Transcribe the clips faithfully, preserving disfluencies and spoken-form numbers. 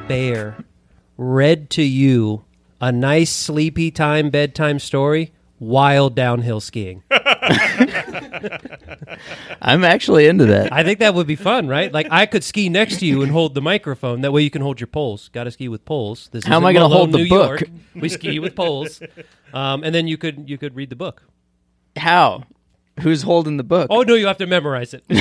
Bear read to you a nice sleepy time bedtime story while downhill skiing. I'm actually into that. I think that would be fun, right? Like I could ski next to you and hold the microphone. That way you can hold your poles. Got to ski with poles. This How am isn't I going to Malone, hold the New book? York. We ski with poles, um, and then you could you could read the book. How? Who's holding the book? Oh no, you have to memorize it.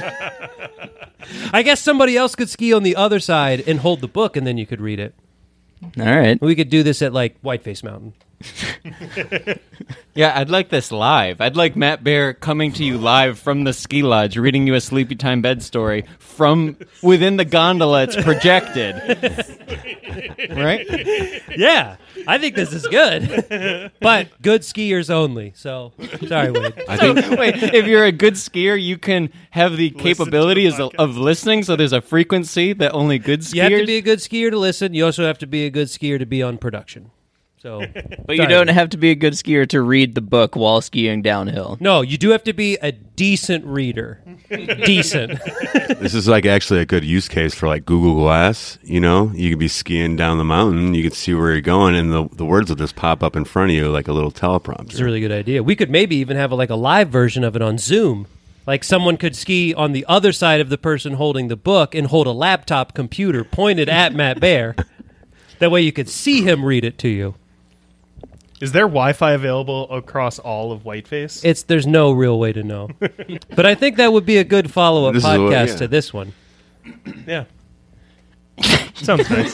I guess somebody else could ski on the other side and hold the book, and then you could read it. All right. We could do this at like Whiteface Mountain. Yeah, I'd like this live. I'd like Matt Bear coming to you live from the ski lodge, reading you a Sleepy Time bed story from within the gondola it's projected. Right? Yeah, I think this is good. But good skiers only. So, sorry, Wade. I So, think wait, if you're a good skier, you can have the capabilities of, of listening, so there's a frequency that only good skiers... You have to be a good skier to listen. You also have to be a good skier to be on production. So, But you don't have to be a good skier to read the book while skiing downhill. No, you do have to be a decent reader. Decent. this is like actually a good use case for like Google Glass. You know, you could be skiing down the mountain, you can see where you're going, and the the words will just pop up in front of you like a little teleprompter. It's a really good idea. We could maybe even have a, like a live version of it on Zoom. Like someone could ski on the other side of the person holding the book and hold a laptop computer pointed at Matt Bear. That way you could see him read it to you. Is there Wi-Fi available across all of Whiteface? It's there's no real way to know. But I think that would be a good follow-up This is what- podcast yeah. to this one. Yeah. Sounds nice.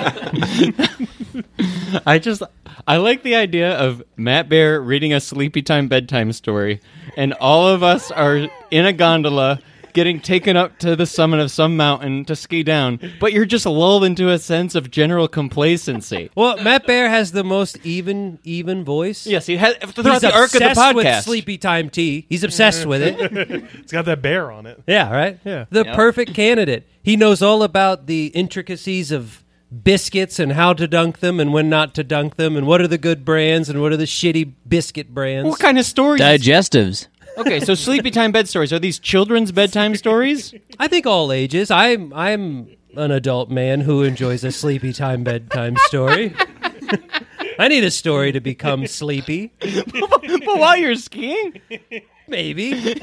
I just... I like the idea of Matt Bear reading a Sleepy Time bedtime story, and all of us are in a gondola getting taken up to the summit of some mountain to ski down, but you're just lulled into a sense of general complacency. Well, Matt Bear has the most even even voice. Yes, he has throughout He's the arc of the obsessed with podcast. Sleepy Time tea. He's obsessed with it. It's got that bear on it. Yeah, right? Yeah. The Yep. perfect candidate. He knows all about the intricacies of biscuits and how to dunk them and when not to dunk them and what are the good brands and what are the shitty biscuit brands. What kind of stories? Digestives. Okay, so Sleepy Time bed stories. Are these children's bedtime stories? I think all ages. I'm I'm an adult man who enjoys a Sleepy Time bedtime story. I need a story to become sleepy. But while you're skiing? Maybe.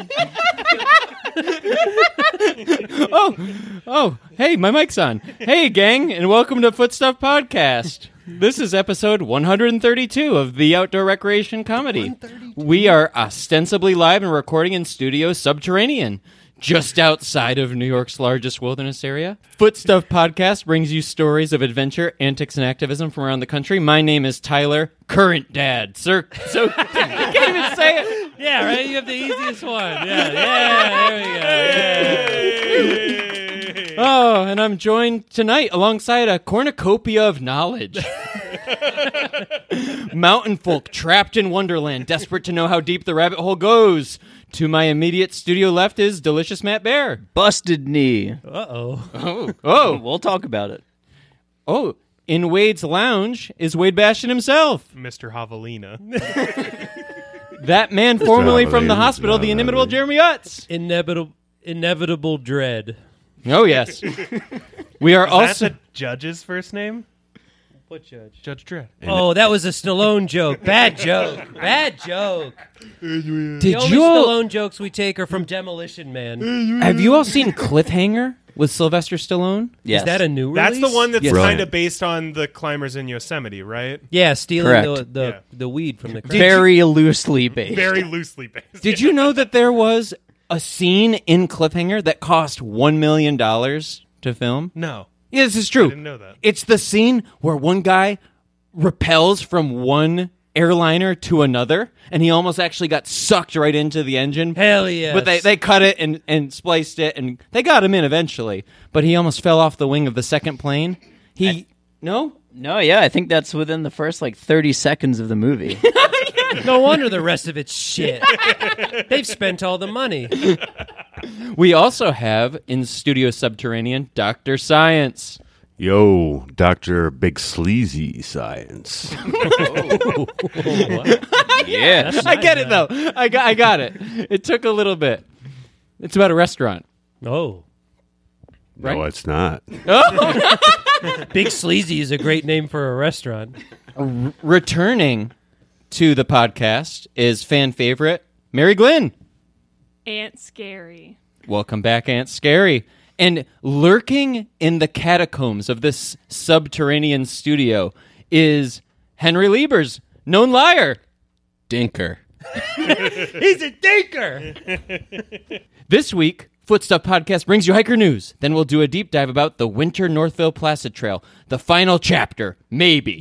Oh, oh, hey, my mic's on. Hey, gang, and welcome to Footstuff Podcast. This is episode one hundred thirty-two of the Outdoor Recreation Comedy. We are ostensibly live and recording in Studio Subterranean, just outside of New York's largest wilderness area. Footstuff Podcast brings you stories of adventure, antics, and activism from around the country. My name is Tyler, current dad. Sir, so I can't even say it. Yeah, right? You have the easiest one. Yeah, yeah, there we go. Oh, and I'm joined tonight alongside a cornucopia of knowledge. Mountain folk trapped in Wonderland, desperate to know how deep the rabbit hole goes. To my immediate studio left is Delicious Matt Bear. Busted knee. Uh-oh. Oh, oh, We'll talk about it. oh. In Wade's lounge is Wade Bastion himself. Mister Javelina. That man formerly Javelin. from the hospital, the inimitable Jeremy Utz. Inevitable, inevitable dread. Oh, yes. We are Is also... that the judge's first name? What judge? Judge Dredd. Oh, that was a Stallone joke. Bad joke. Bad joke. Did The only you all... Stallone jokes we take are from Demolition Man. Have you all seen Cliffhanger with Sylvester Stallone? Yes. Is that a new release? That's the one that's Yes. kind Brilliant. of based on the climbers in Yosemite, right? Yeah, stealing the Correct. the, Yeah. the weed from the crowd. Very loosely based. Very loosely based. Did you know that there was a scene in Cliffhanger that cost one million dollars to film? No. Yeah, this is true. I didn't know that. It's the scene where one guy repels from one airliner to another, and he almost actually got sucked right into the engine. Hell yes. But they, they cut it and, and spliced it, and they got him in eventually. But he almost fell off the wing of the second plane. He... I- no? No, yeah, I think that's within the first like thirty seconds of the movie. No wonder the rest of it's shit. They've spent all the money. We also have, in Studio Subterranean, Doctor Science. Yo, Doctor Big Sleazy Science. Yeah. That's I nice, get it, man. though. I got, I got it. It took a little bit. It's about a restaurant. Oh. No, it's not. Big Sleazy is a great name for a restaurant. R- returning to the podcast is fan favorite Mary Glynn. Aunt Scary. Welcome back, Aunt Scary. And lurking in the catacombs of this subterranean studio is Henry Liebers, known liar. Dinker. He's a dinker! This week, Footstuff Podcast brings you hiker news. Then we'll do a deep dive about the Winter Northville Placid Trail, the final chapter, maybe.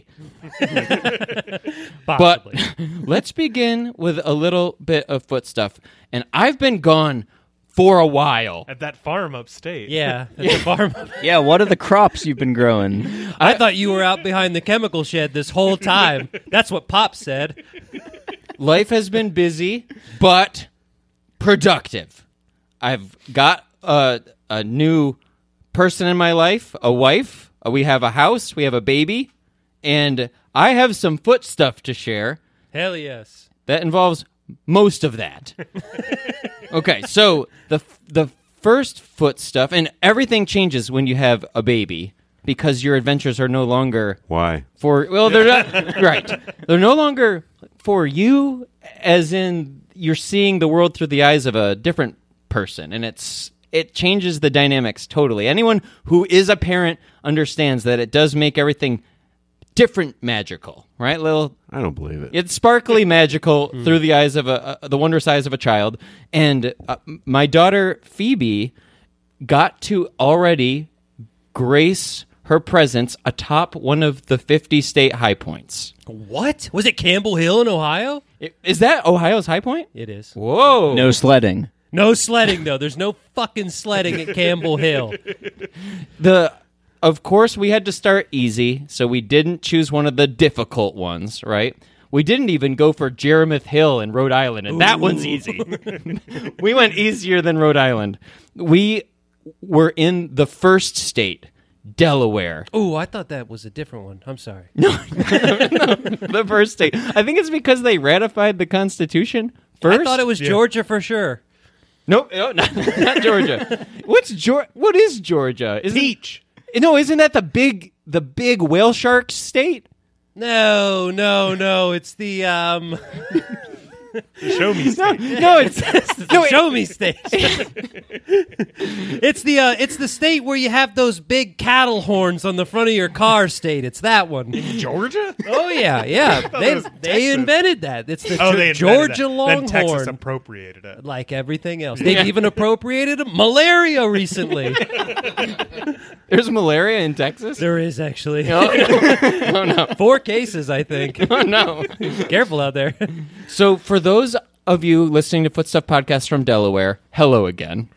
But let's begin with a little bit of foot stuff. And I've been gone for a while. At that farm upstate. Yeah, at the farm. Yeah, what are the crops you've been growing? I thought you were out behind the chemical shed this whole time. That's what Pop said. Life has been busy, but productive. I've got a, a new person in my life, a wife. Uh, we have a house. We have a baby. And I have some foot stuff to share. Hell yes. That involves most of that. Okay, so the the first foot stuff, and everything changes when you have a baby because your adventures are no longer Why? for, well, they're not, right. They're no longer for you, as in you're seeing the world through the eyes of a different person, and it's it changes the dynamics totally. Anyone who is a parent understands that it does make everything different magical, right? Little, I don't believe it. it's sparkly magical through the eyes of a, a the wondrous eyes of a child. And uh, my daughter Phoebe got to already grace her presence atop one of the fifty state high points. What? Was it Campbell Hill in Ohio? I- Is that Ohio's high point? It is. Whoa! No sledding. No sledding, though. There's no fucking sledding at Campbell Hill. The of course we had to start easy, so we didn't choose one of the difficult ones, right? We didn't even go for Jeremith Hill in Rhode Island, and that one's easy. We went easier than Rhode Island. We were in the first state, Delaware. Oh, I thought that was a different one. I'm sorry. The first state. I think it's because they ratified the Constitution first. I thought it was Georgia for sure. Nope, no, not, not Georgia. What's Georgia? What is Georgia? Isn't, Peach. No, isn't that the big the big whale shark state? No, no, no. It's the um. Show me. No, State. no, it's no. it- Show me state. It's the uh, it's the state where you have those big cattle horns on the front of your car. State. It's that one. Georgia? Oh yeah, yeah. They was they Texas. invented that. It's the Oh, Ge- they invented Georgia that. Then Texas Longhorn. appropriated it. Like everything else, they've even appropriated malaria recently. There's malaria in Texas. There is actually Oh no! Oh no! four cases, I think. Oh no! Careful out there. So for those of you listening to Footstuff Podcast from Delaware, hello again.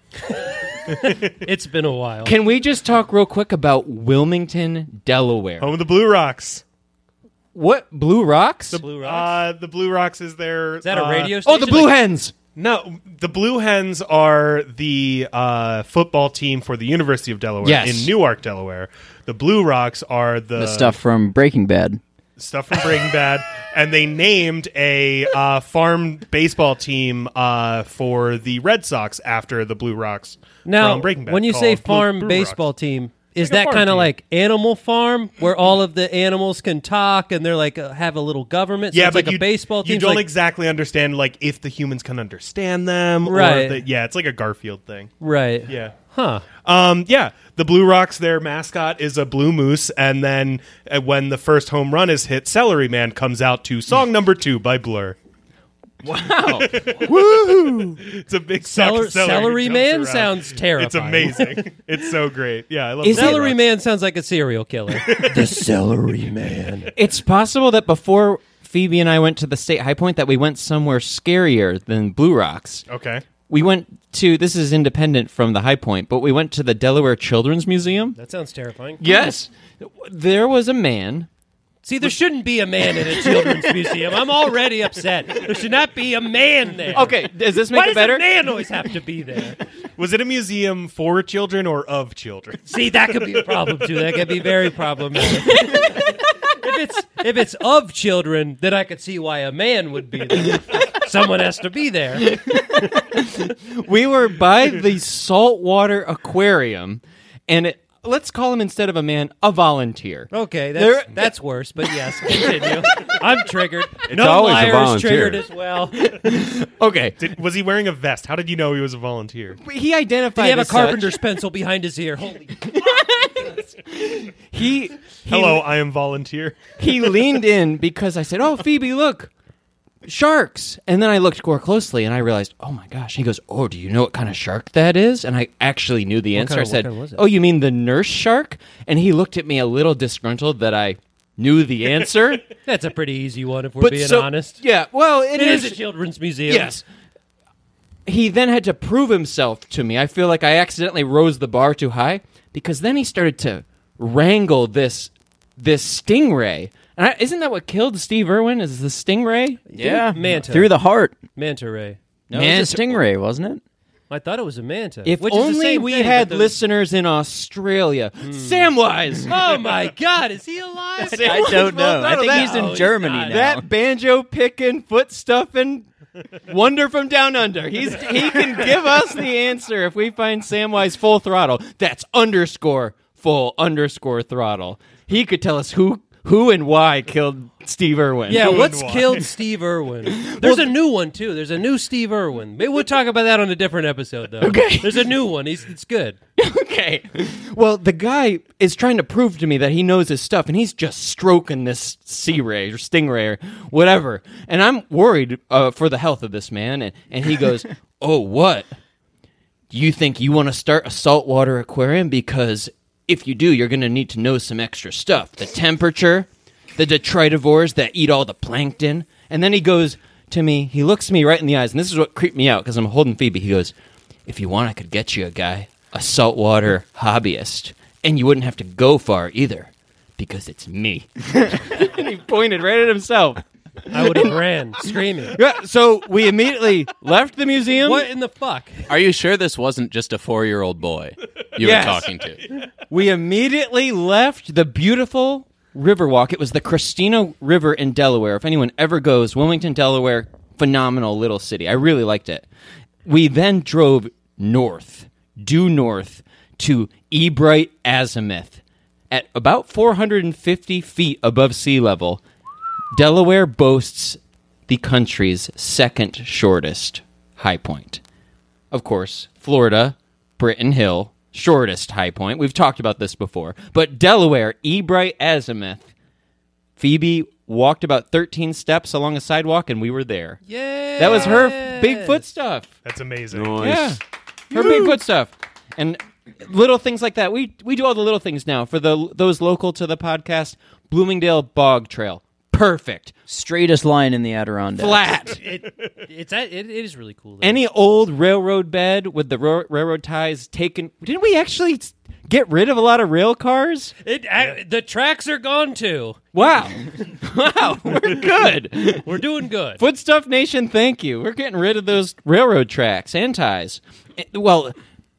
It's been a while. Can we just talk real quick about Wilmington, Delaware? Home of the Blue Rocks. What Blue Rocks? Blue Rocks? Uh, the Blue Rocks is their. Is that a uh, radio station? oh, the Blue Like- Hens. No, the Blue Hens are the uh, football team for the University of Delaware Yes. in Newark, Delaware. The Blue Rocks are the, The stuff from Breaking Bad. stuff from Breaking Bad, and they named a uh, farm baseball team uh, for the Red Sox after the Blue Rocks Now, from Breaking Bad. when you say called Blue- farm Blue baseball Rocks. team, is like a that farm kind of team. like Animal Farm, where all of the animals can talk and they're like uh, have a little government? So yeah, it's but like you, a baseball team. you don't like, exactly understand like if the humans can understand them, Right. Or the, yeah, it's like a Garfield thing. right? Yeah. Huh. Um, yeah, the Blue Rocks, their mascot is a blue moose, and then uh, when the first home run is hit, Celery Man comes out to song number two by Blur. Wow. Woohoo! It's a big Celer- celery, Celery jumps Man around. sounds terrifying. It's amazing. It's so great. Yeah, I love Is the Blue Celery Rocks. Man sounds like a serial killer. the Celery Man. It's possible that before Phoebe and I went to the state high point that we went somewhere scarier than Blue Rocks. Okay. We went to, this is independent from the high point, but we went to the Delaware Children's Museum. That sounds terrifying. Yes. There was a man. See, there shouldn't be a man in a children's museum. I'm already upset. There should not be a man there. Okay, does this make Why it does better? a man always have to be there? Was it a museum for children or of children? See, that could be a problem too. That could be very problematic. if it's if it's of children, then I could see why a man would be there. Someone has to be there. We were by the saltwater aquarium, and it, let's call him, instead of a man, a volunteer. Okay, that's, There- that's worse, but yes, continue. I'm triggered. It's no always a liars volunteer. triggered as well. Did Okay. Did, was he wearing a vest? How did you know he was a volunteer? He identified he have a as such. carpenter's pencil behind his ear? Holy He, he Hello, I am volunteer. he leaned in because I said, "Oh, Phoebe, look, sharks." And then I looked more closely and I realized, oh my gosh. He goes, "Oh, do you know what kind of shark that is?" And I actually knew the answer. kind I of- what said, kind was it? "Oh, you mean the nurse shark?" And he looked at me a little disgruntled that I knew the answer. That's a pretty easy one if we're but being so, honest. yeah, well, it It is is. a children's museum. Yes. He then had to prove himself to me. I feel like I accidentally rose the bar too high because then he started to wrangle this this stingray. And I, isn't that what killed Steve Irwin? Is the stingray? Yeah, Manta. through the heart. Manta ray. No, Man, it's a- stingray, wasn't it? I thought it was a manta. If which is the only same we thing, had but the- listeners in Australia. Samwise! Oh my God, is he alive? I don't know. I no, think that- he's in oh, he's Germany not. now. That banjo picking, foot stuffing wonder from down under. He's he can give us the answer if we find Samwise full throttle. That's underscore full underscore throttle. He could tell us who who and why killed Steve Irwin. Yeah, Who and what's why? killed Steve Irwin? There's a new one too. There's a new Steve Irwin. Maybe we'll talk about that on a different episode, though. Okay. There's a new one. He's it's good. Okay. Well, the guy is trying to prove to me that he knows his stuff, and he's just stroking this sea ray or stingray or whatever. And I'm worried uh, for the health of this man. And, and he goes, "Oh, what? You think you want to start a saltwater aquarium? Because if you do, you're going to need to know some extra stuff. The temperature, the detritivores that eat all the plankton." And then he goes to me, he looks me right in the eyes, and this is what creeped me out because I'm holding Phoebe. He goes, "If you want, I could get you a guy, a saltwater hobbyist, and you wouldn't have to go far either, because it's me." And he pointed right at himself. I would have ran screaming. Yeah, so we immediately left the museum. What in the fuck? Are you sure this wasn't just a four-year-old boy you Yes. were talking to? We immediately left the beautiful Riverwalk. It was the Christina River in Delaware. If anyone ever goes, Wilmington, Delaware, phenomenal little city. I really liked it. We then drove north, due north, to Ebright Azimuth. At about four hundred fifty feet above sea level, Delaware boasts the country's second shortest high point. Of course, Florida, Britton Hill, shortest high point. We've talked about this before. But Delaware, Ebright Azimuth. Phoebe walked about thirteen steps along a sidewalk, and we were there. Yeah. That was her Bigfoot stuff. That's amazing. Yeah, her Bigfoot stuff. And little things like that. We we do all the little things now. For the those local to the podcast, Bloomingdale Bog Trail. Perfect. Straightest line in the Adirondacks. Flat. It, it's it, it is really cool. Though. Any old railroad bed with the ro- railroad ties taken. Didn't we actually s- get rid of a lot of rail cars? It, uh, the tracks are gone too. Wow. Wow. We're good. We're doing good. Footstuff Nation, thank you. We're getting rid of those railroad tracks and ties. Eh, Well,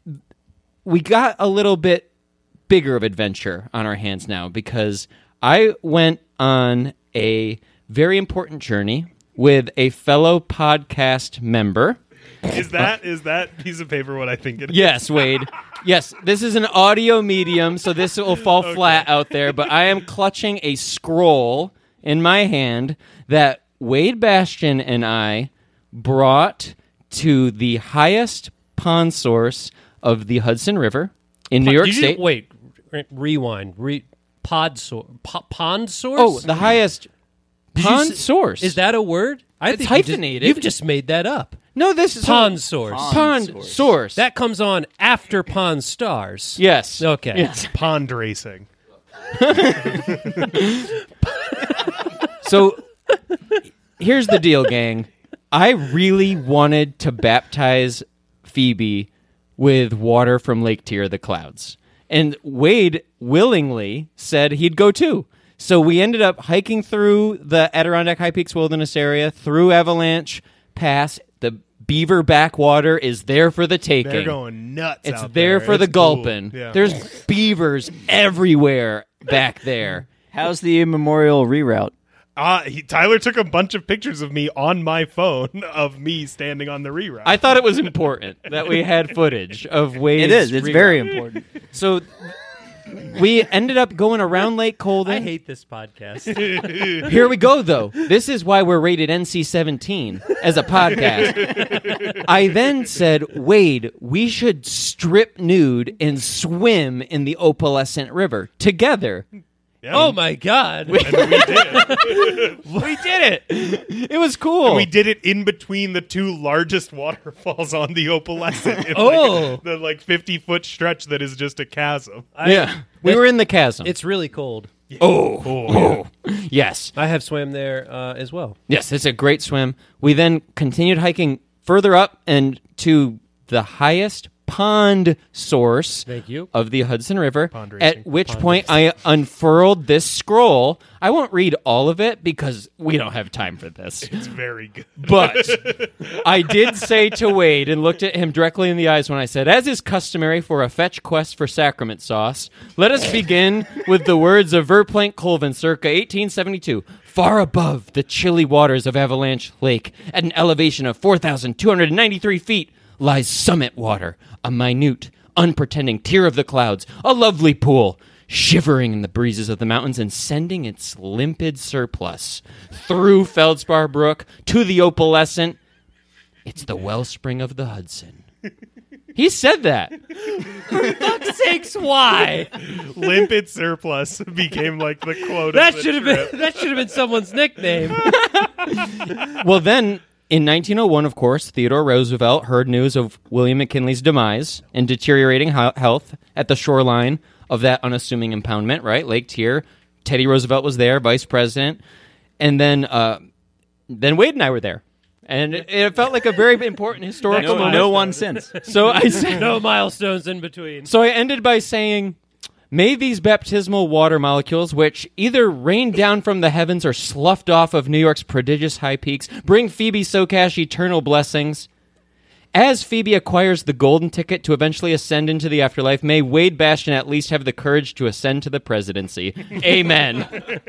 we got a little bit bigger of adventure on our hands now because I went on a very important journey with a fellow podcast member. Is that is that piece of paper what I think it is? Yes, Wade. Yes, this is an audio medium, so this will fall flat out there, but I am clutching a scroll in my hand that Wade Bastian and I brought to the highest pond source of the Hudson River in New York Did you- State. Wait, re- rewind. Re- pod source. Po- pond source. Oh, the highest Did you pond s- sourse. Is that a word? I It's think you just- hyphenated. You've just made that up. No, this is Pond source. Pond source. source. That comes on after Pawn Stars. Yes. Okay. Yes. Pond racing. So here's the deal, gang. I really wanted to baptize Phoebe with water from Lake Tier, the clouds. And Wade willingly said he'd go too. So we ended up hiking through the Adirondack High Peaks Wilderness area, through Avalanche Pass. The beaver backwater is there for the taking. They're going nuts. It's out there there for the It's cool. gulping. Yeah. There's beavers everywhere back there. How's the immemorial reroute? Uh, he, Tyler took a bunch of pictures of me on my phone of me standing on the reroute. I thought it was important that we had footage of Wade's It is. It's reroute. very important. So we ended up going around Lake Colden. I hate this podcast. Here we go, though. This is why we're rated N C seventeen as a podcast. I then said, Wade, we should strip nude and swim in the opalescent river together. Yeah, Oh my god! and we did it. We did it. It was cool. And we did it in between the two largest waterfalls on the Opalescent. In Oh. like, the like fifty foot stretch that is just a chasm. yeah. We were in the chasm. It's really cold. oh. Oh, Yes. I have swam there uh, as well. Yes, it's a great swim. We then continued hiking further up and to the highest pond source Thank you. of the Hudson River, Pond racing. at which Pond point I unfurled this scroll. I won't read all of it because we don't have time for this. it's very good. But I did say to Wade and looked at him directly in the eyes when I said, as is customary for a fetch quest for sacrament sauce, let us begin with the words of Verplank Colvin circa eighteen seventy-two. Far above the chilly waters of Avalanche Lake, at an elevation of four thousand two hundred ninety-three feet, lies Summit Water, a minute, unpretending tear of the clouds, a lovely pool, shivering in the breezes of the mountains and sending its limpid surplus through Feldspar Brook to the opalescent. It's the wellspring of the Hudson. He said that. For fuck's sakes, why? Limpid surplus became like the quote. That of the should have trip. been that should have been someone's nickname. Well, then, in nineteen oh one, of course, Theodore Roosevelt heard news of William McKinley's demise and deteriorating ho- health at the shoreline of that unassuming impoundment, right? Lake Tier. Teddy Roosevelt was there, vice president. And then uh, then Wade and I were there. And it, it felt like a very important historical No, moment. no one since. So I said, No milestones in between. so I ended by saying, may these baptismal water molecules, which either rained down from the heavens or sloughed off of New York's prodigious high peaks, bring Phoebe Socash eternal blessings. As Phoebe acquires the golden ticket to eventually ascend into the afterlife, may Wade Bastian at least have the courage to ascend to the presidency. Amen.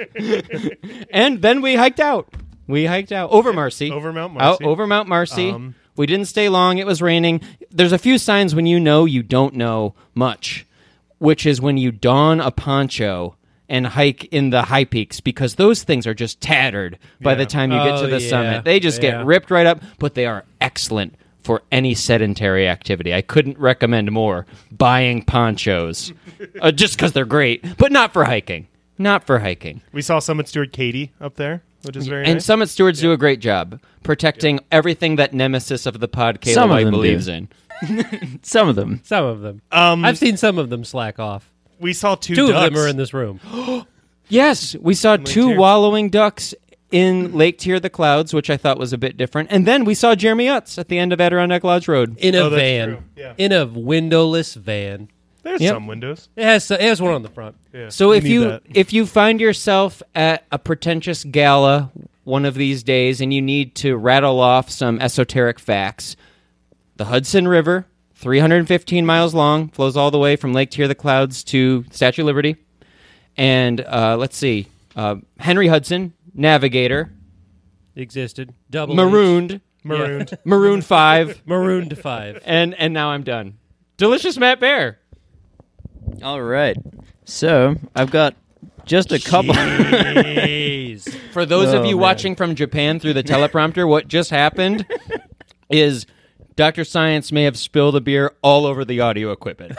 And then we hiked out. We hiked out over Marcy. Over Mount Out Marcy. over Mount Marcy. Um, we didn't stay long. It was raining. There's a few signs when you know you don't know much, which is when you don a poncho and hike in the high peaks, because those things are just tattered by Yeah. the time you get Oh, to the yeah. summit. They just Yeah. get ripped right up, but they are excellent for any sedentary activity. I couldn't recommend more buying ponchos, uh, just because they're great, but not for hiking. Not for hiking. We saw Summit Steward Katie up there, which is very And nice. Summit Stewards do a great job protecting everything that nemesis of the pod Some of Caleb them believes do. in. Some of them. Some of them. Um, I've seen some of them slack off. we saw two, Two ducks. of them are in this room. Yes, we saw two Tier. wallowing ducks in Lake Tier the Clouds, which I thought was a bit different. And then we saw Jeremy Utz at the end of Adirondack Lodge Road. In a Oh, that's van. true. Yeah. In a windowless van. There's Yep. some windows. It has it has one on the front. Yeah. So if need you that. if you find yourself at a pretentious gala one of these days and you need to rattle off some esoteric facts, the Hudson River, three hundred fifteen miles long, flows all the way from Lake Tier the Clouds to Statue of Liberty. And uh, let's see, uh, Henry Hudson, navigator, Existed. Double marooned, Marooned. maroon five, Marooned to five. and and now I'm done. Delicious Matt Bear. All right. So I've got just a couple. Jeez. For those of Oh, you man. watching from Japan through the teleprompter, what just happened is Doctor Science may have spilled a beer all over the audio equipment.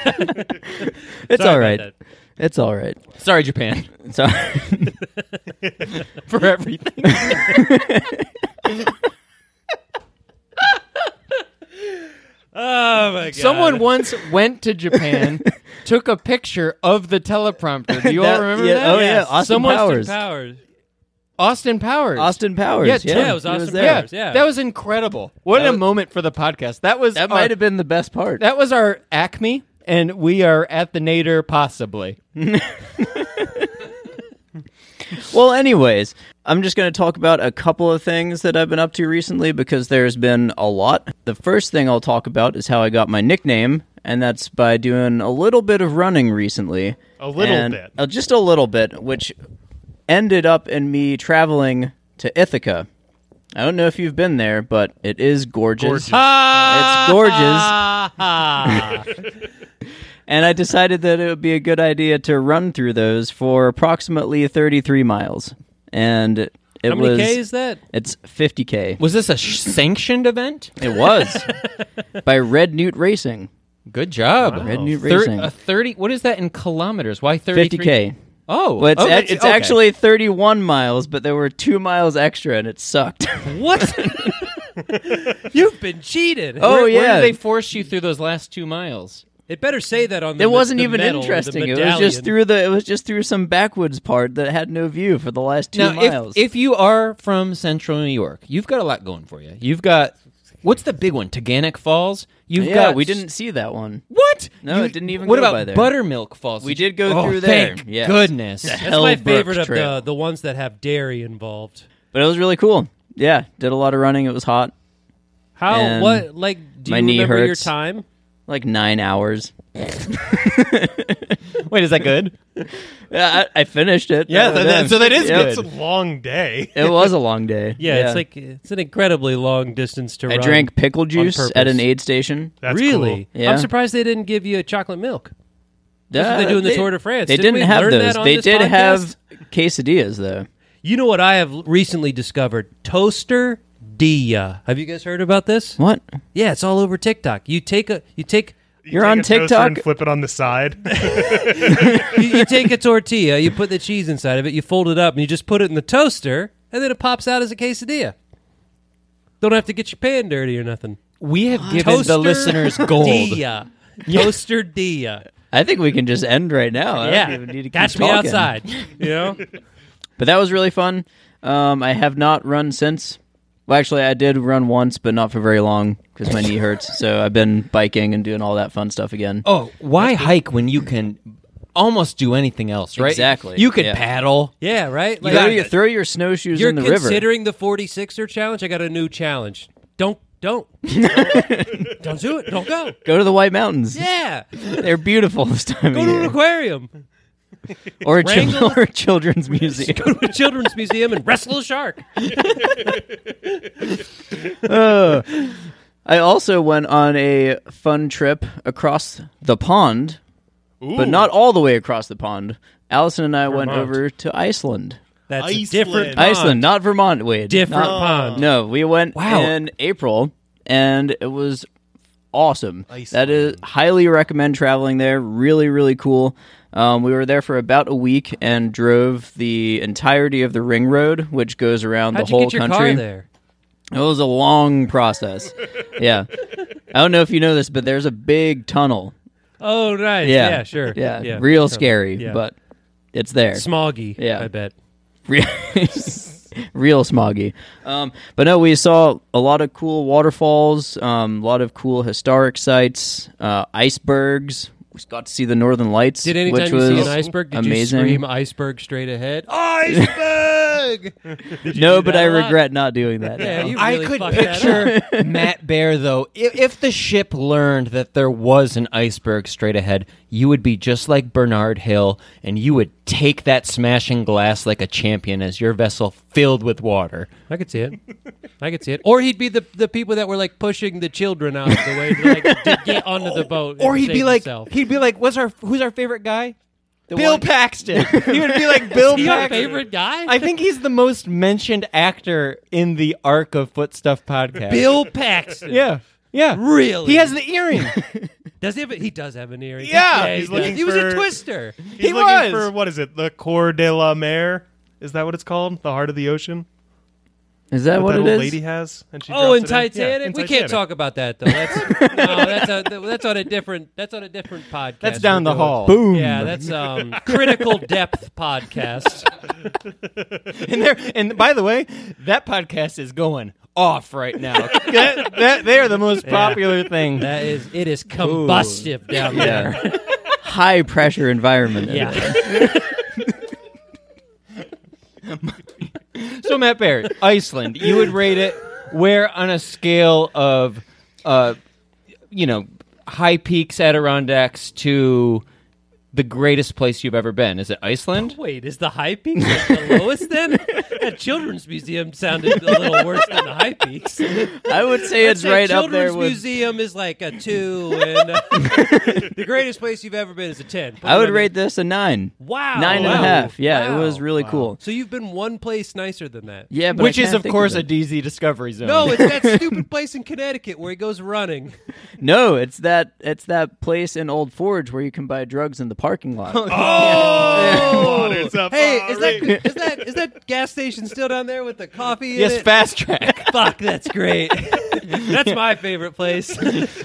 It's Sorry all about right. that. It's all right. Sorry, Japan, So for everything. Oh my god. Someone once went to Japan, took a picture of the teleprompter. Do you all That- remember yeah, that? oh, yeah, Austin Someone- Powers. Powers. Austin Powers. Austin Powers. Yeah, Yeah, yeah, it was he Austin there. Powers. Yeah. That was incredible. What That a was- moment for the podcast. That was That our- might have been the best part. that was our Acme, and we are at the nadir possibly. Well, anyways, I'm just going to talk about a couple of things that I've been up to recently because there's been a lot. The first thing I'll talk about is how I got my nickname, and that's by doing a little bit of running recently. A little And- bit. uh, just a little bit, which ended up in me traveling to Ithaca. I don't know if you've been there, but it is gorgeous. Gorgeous. It's gorgeous. And I decided that it would be a good idea to run through those for approximately thirty-three miles. And it How many was K is that? It's fifty K. Was this a sh- sanctioned event? It was by Red Newt Racing. Good job. Red Newt Thir- Racing. a thirty. What is that in kilometers? Why thirty-three? fifty K. Oh, Well, it's, okay, act- it's okay. actually thirty-one miles, but there were two miles extra, and it sucked. What? You've been cheated. Oh, Where, yeah. Where did they force you through those last two miles? It better say that on the It wasn't the even medal or the interesting. It was medallion. just through the. It was just through some backwoods part that had no view for the last two Now, miles. if if you are from Central New York, you've got a lot going for you. You've got what's the big one? Taganic Falls. You've yeah, got we didn't see that one. What? No, You- it didn't even What go about by there. Buttermilk Falls? We Did you- did go oh, through there. Thank Yes. goodness. Yeah. That's my Hellbrook favorite of Trail. the the ones that have dairy involved. But it was really cool. Yeah, did a lot of running. It was hot, How? And What? Like, do my you knee remember your hurts. time? like nine hours. Wait, is that good? Yeah, I, I finished it. Yeah, Uh, that- that- so that is Yep. It's a long day. It was a long day. Yeah, it's like it's an incredibly long distance to I run. drank pickle juice purpose. at an aid station. That's really? cool. Yeah. I'm surprised they didn't give you a chocolate milk. That's what Yeah, they do in the they- Tour de France. They Didn't didn't we have learn those. that on They this did podcast? have quesadillas though. You know what I have recently discovered? Toaster Dia. Have you guys heard about this? What? Yeah, it's all over TikTok. You take a you take You You're take on a toaster TikTok? and flip it on the side. you, you take a tortilla, you put the cheese inside of it, you fold it up, and you just put it in the toaster, and then it pops out as a quesadilla. Don't have to get your pan dirty or nothing. We have given Toaster the listeners gold. Dia. Toaster Dia. I think we can just end right now. I Yeah. don't even need to keep Catch me talking. outside. You know? But that was really fun. Um, I have not run since. Well, actually, I did run once, but not for very long because my knee hurts. So I've been biking and doing all that fun stuff again. Oh, why hike when you can almost do anything else, right? Exactly. You could Yeah. paddle. Yeah, right? You throw, your, throw your snowshoes You're in the river. considering the forty-sixer challenge? I got a new challenge. Don't, don't. don't do it. Don't go. Go to the White Mountains. Yeah. They're beautiful this time Go of to an year. aquarium. Or a, chil- Wrangle. or a children's museum. Go to a children's museum and wrestle a shark. Uh, I also went on a fun trip across the pond, but not all the way across the pond. Allison and I went Vermont. over to Iceland. That's a Iceland. different pond. Iceland, not Vermont, Wade. Different Not- pond. No, we went Wow. in April, and it was awesome. Iceland. That is highly recommend traveling there. Really, really cool. Um, we were there for about a week and drove the entirety of the ring road, which goes around How'd the you whole get your country. car there? It was a long process. Yeah. I don't know if you know this, but there's a big tunnel. Oh, nice. Yeah. Yeah, sure. Yeah. Real Sure. scary, Yeah. but it's there. Smoggy, Yeah. I bet. Real, real smoggy. Um, but no, we saw a lot of cool waterfalls, um, a lot of cool historic sites, uh, icebergs. We got to see the Northern Lights, Did anytime which you was see an iceberg, did amazing. you scream iceberg straight ahead? Iceberg! Did you No, do but that I a lot? regret not doing that. Yeah, now. you I really could fucked that up. picture Matt Bear, though. If, if the ship learned that there was an iceberg straight ahead, you would be just like Bernard Hill, and you would take that smashing glass like a champion as your vessel filled with water. I could see it. I could see it. Or he'd be the the people that were like pushing the children out of the way to, like, to get onto the boat. Or and he'd save be like, himself. he'd be like, "What's our who's our favorite guy?" The Bill one- Paxton. He would be like Bill Is he your Paxton. favorite guy? I think he's the most mentioned actor in the arc of Foot Stuff podcast. Bill Paxton. Yeah. Yeah. Really? He has the earring. Does he have a, he does have an earring. Yeah. he He's does. looking He was a for- twister. He's He looking was. for, what is it, the Coeur de la Mer? Is that what it's called? The heart of the ocean? Is that That what that it little is? lady has? And she Oh, in drops it Titanic, Yeah, in we Titanic. can't talk about that though. That's no, that's a, that's on a different that's on a different podcast. That's down we're the doing. hall. Boom. Yeah, that's um critical depth podcast. And there, and by the way, that podcast is going off right now. that, that, they are the most popular thing. That is, it is combustive down there. Yeah. High pressure environment. in Yeah. there. So Matt Bear, Iceland, you would rate it where on a scale of, uh, you know, high peaks Adirondacks to the greatest place you've ever been? Is it Iceland? Wait, is the High Peaks like the lowest then? That Children's Museum sounded a little worse than the High Peaks. I would say it's I'd say right up Children's there with. Museum is like a two, and uh, the greatest place you've ever been is a ten. Put I it would on rate this a nine. the- Wow, Nine and a wow. half. Yeah, Wow. it was really cool. So you've been one place nicer than that. Yeah, but I Which is, can't of think course, a it. D Z Discovery Zone. No, it's that stupid place in Connecticut where he goes running. No, it's that it's that place in Old Forge where you can buy drugs in the parking lot. Oh, there's a Hey, is bar- that is that is that gas station still down there with the coffee in yes, it? Fast Track. Fuck, that's great. That's my favorite place.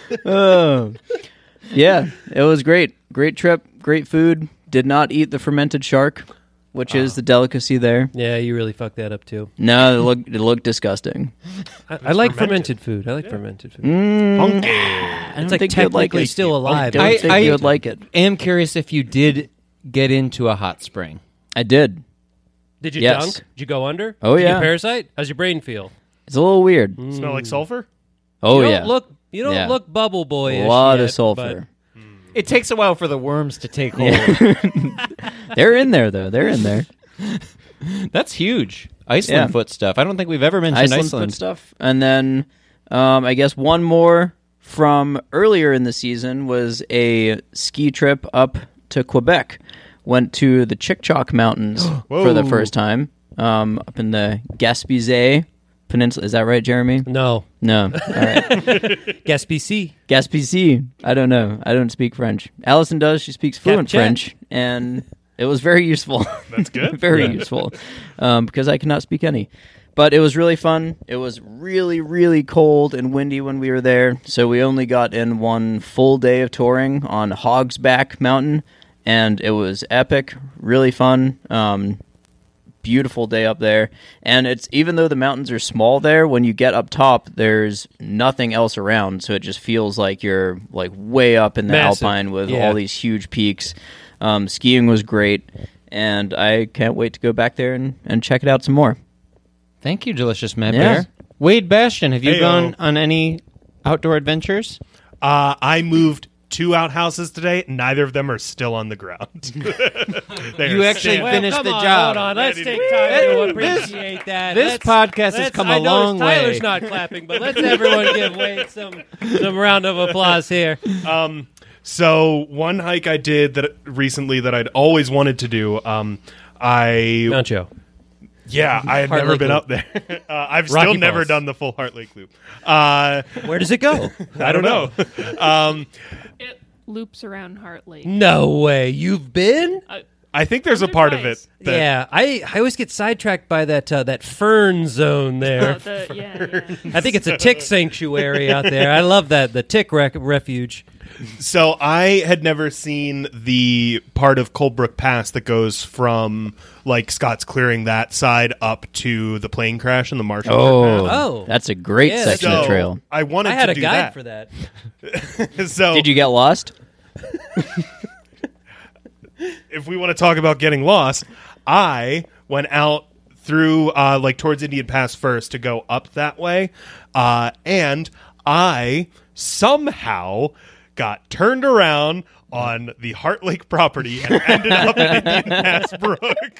Oh. Yeah, it was great. Great trip, great food. Did not eat the fermented shark, which is the delicacy there. Yeah, you really fucked that up too. No, it looked it looked disgusting. I, I like fermented food. I like fermented food. Funky. I don't It's like think you'd like technically it. still I alive. don't I- think I- you would like it. am curious if you did get into a hot spring. I did. Did you Yes. dunk? Did you go under? Oh, Did you yeah. get parasite? How's your brain feel? It's a little weird. Smell like sulfur? Oh you don't yeah, look. You don't Yeah. look bubble boy. a lot of sulfur. It takes a while for the worms to take hold. They're in there though. They're in there. That's huge. Iceland Yeah. foot stuff. I don't think we've ever mentioned Iceland, Iceland. foot stuff. And then um, I guess one more from earlier in the season was a ski trip up to Quebec. Went to the Chic-Choc Mountains for the Whoa. first time um, up in the Gaspésie Peninsula. Is that right, Jeremy? No, No. All right. Gaspésie. Gaspésie. I don't know. I don't speak French. Allison does. She speaks fluent Cap-chat. French, and it was very useful. That's good. very Yeah. useful um, because I cannot speak any. But it was really fun. It was really, really cold and windy when we were there, so we only got in one full day of touring on Hogsback Mountain, and it was epic, really fun. Um, beautiful day up there, and it's even though the mountains are small there, when you get up top, there's nothing else around, so it just feels like you're like way up in the Massive. Alpine with Yeah. all these huge peaks. Um, skiing was great, and I can't wait to go back there and, and check it out some more. Thank you, Delicious Matt Yeah. Bear. Wade Bastion, have you Heyo. gone on any outdoor adventures? Uh, I moved two outhouses today. Neither of them are still on the ground. They You are actually standing- finished come the on, job. Hold on, let's Ready take to- time to This- appreciate that. this Let's- podcast has let's- come I a noticed long Tyler's way. not clapping, but let's everyone give Wade some some round of applause here. Um, so one hike I did that recently that I'd always wanted to do. Um, I Mount Joe. yeah, I had Heart never Lake been Loop. up there. Uh, I've Rocky still never Falls. done the full Heart Lake Loop. Uh, Where does it go? I don't know. um, It loops around Heart Lake. No way. You've been? I think there's a Once or part of it. twice. That, Yeah, I, I always get sidetracked by that uh, that fern zone there. Oh, the, yeah, yeah. I think it's a tick sanctuary out there. I love that the tick rec- refuge. So I had never seen the part of Coldbrook Pass that goes from like Scott's Clearing that side up to the plane crash and the Marshall Oh, Path. Oh. that's a great Yeah, section So of trail. I wanted I had to a do guide that. for that. so Did you get lost? if we want to talk about getting lost, I went out through uh, like towards Indian Pass first to go up that way, uh, and I somehow got turned around on the Heart Lake property and ended up in Indian Pass Brook.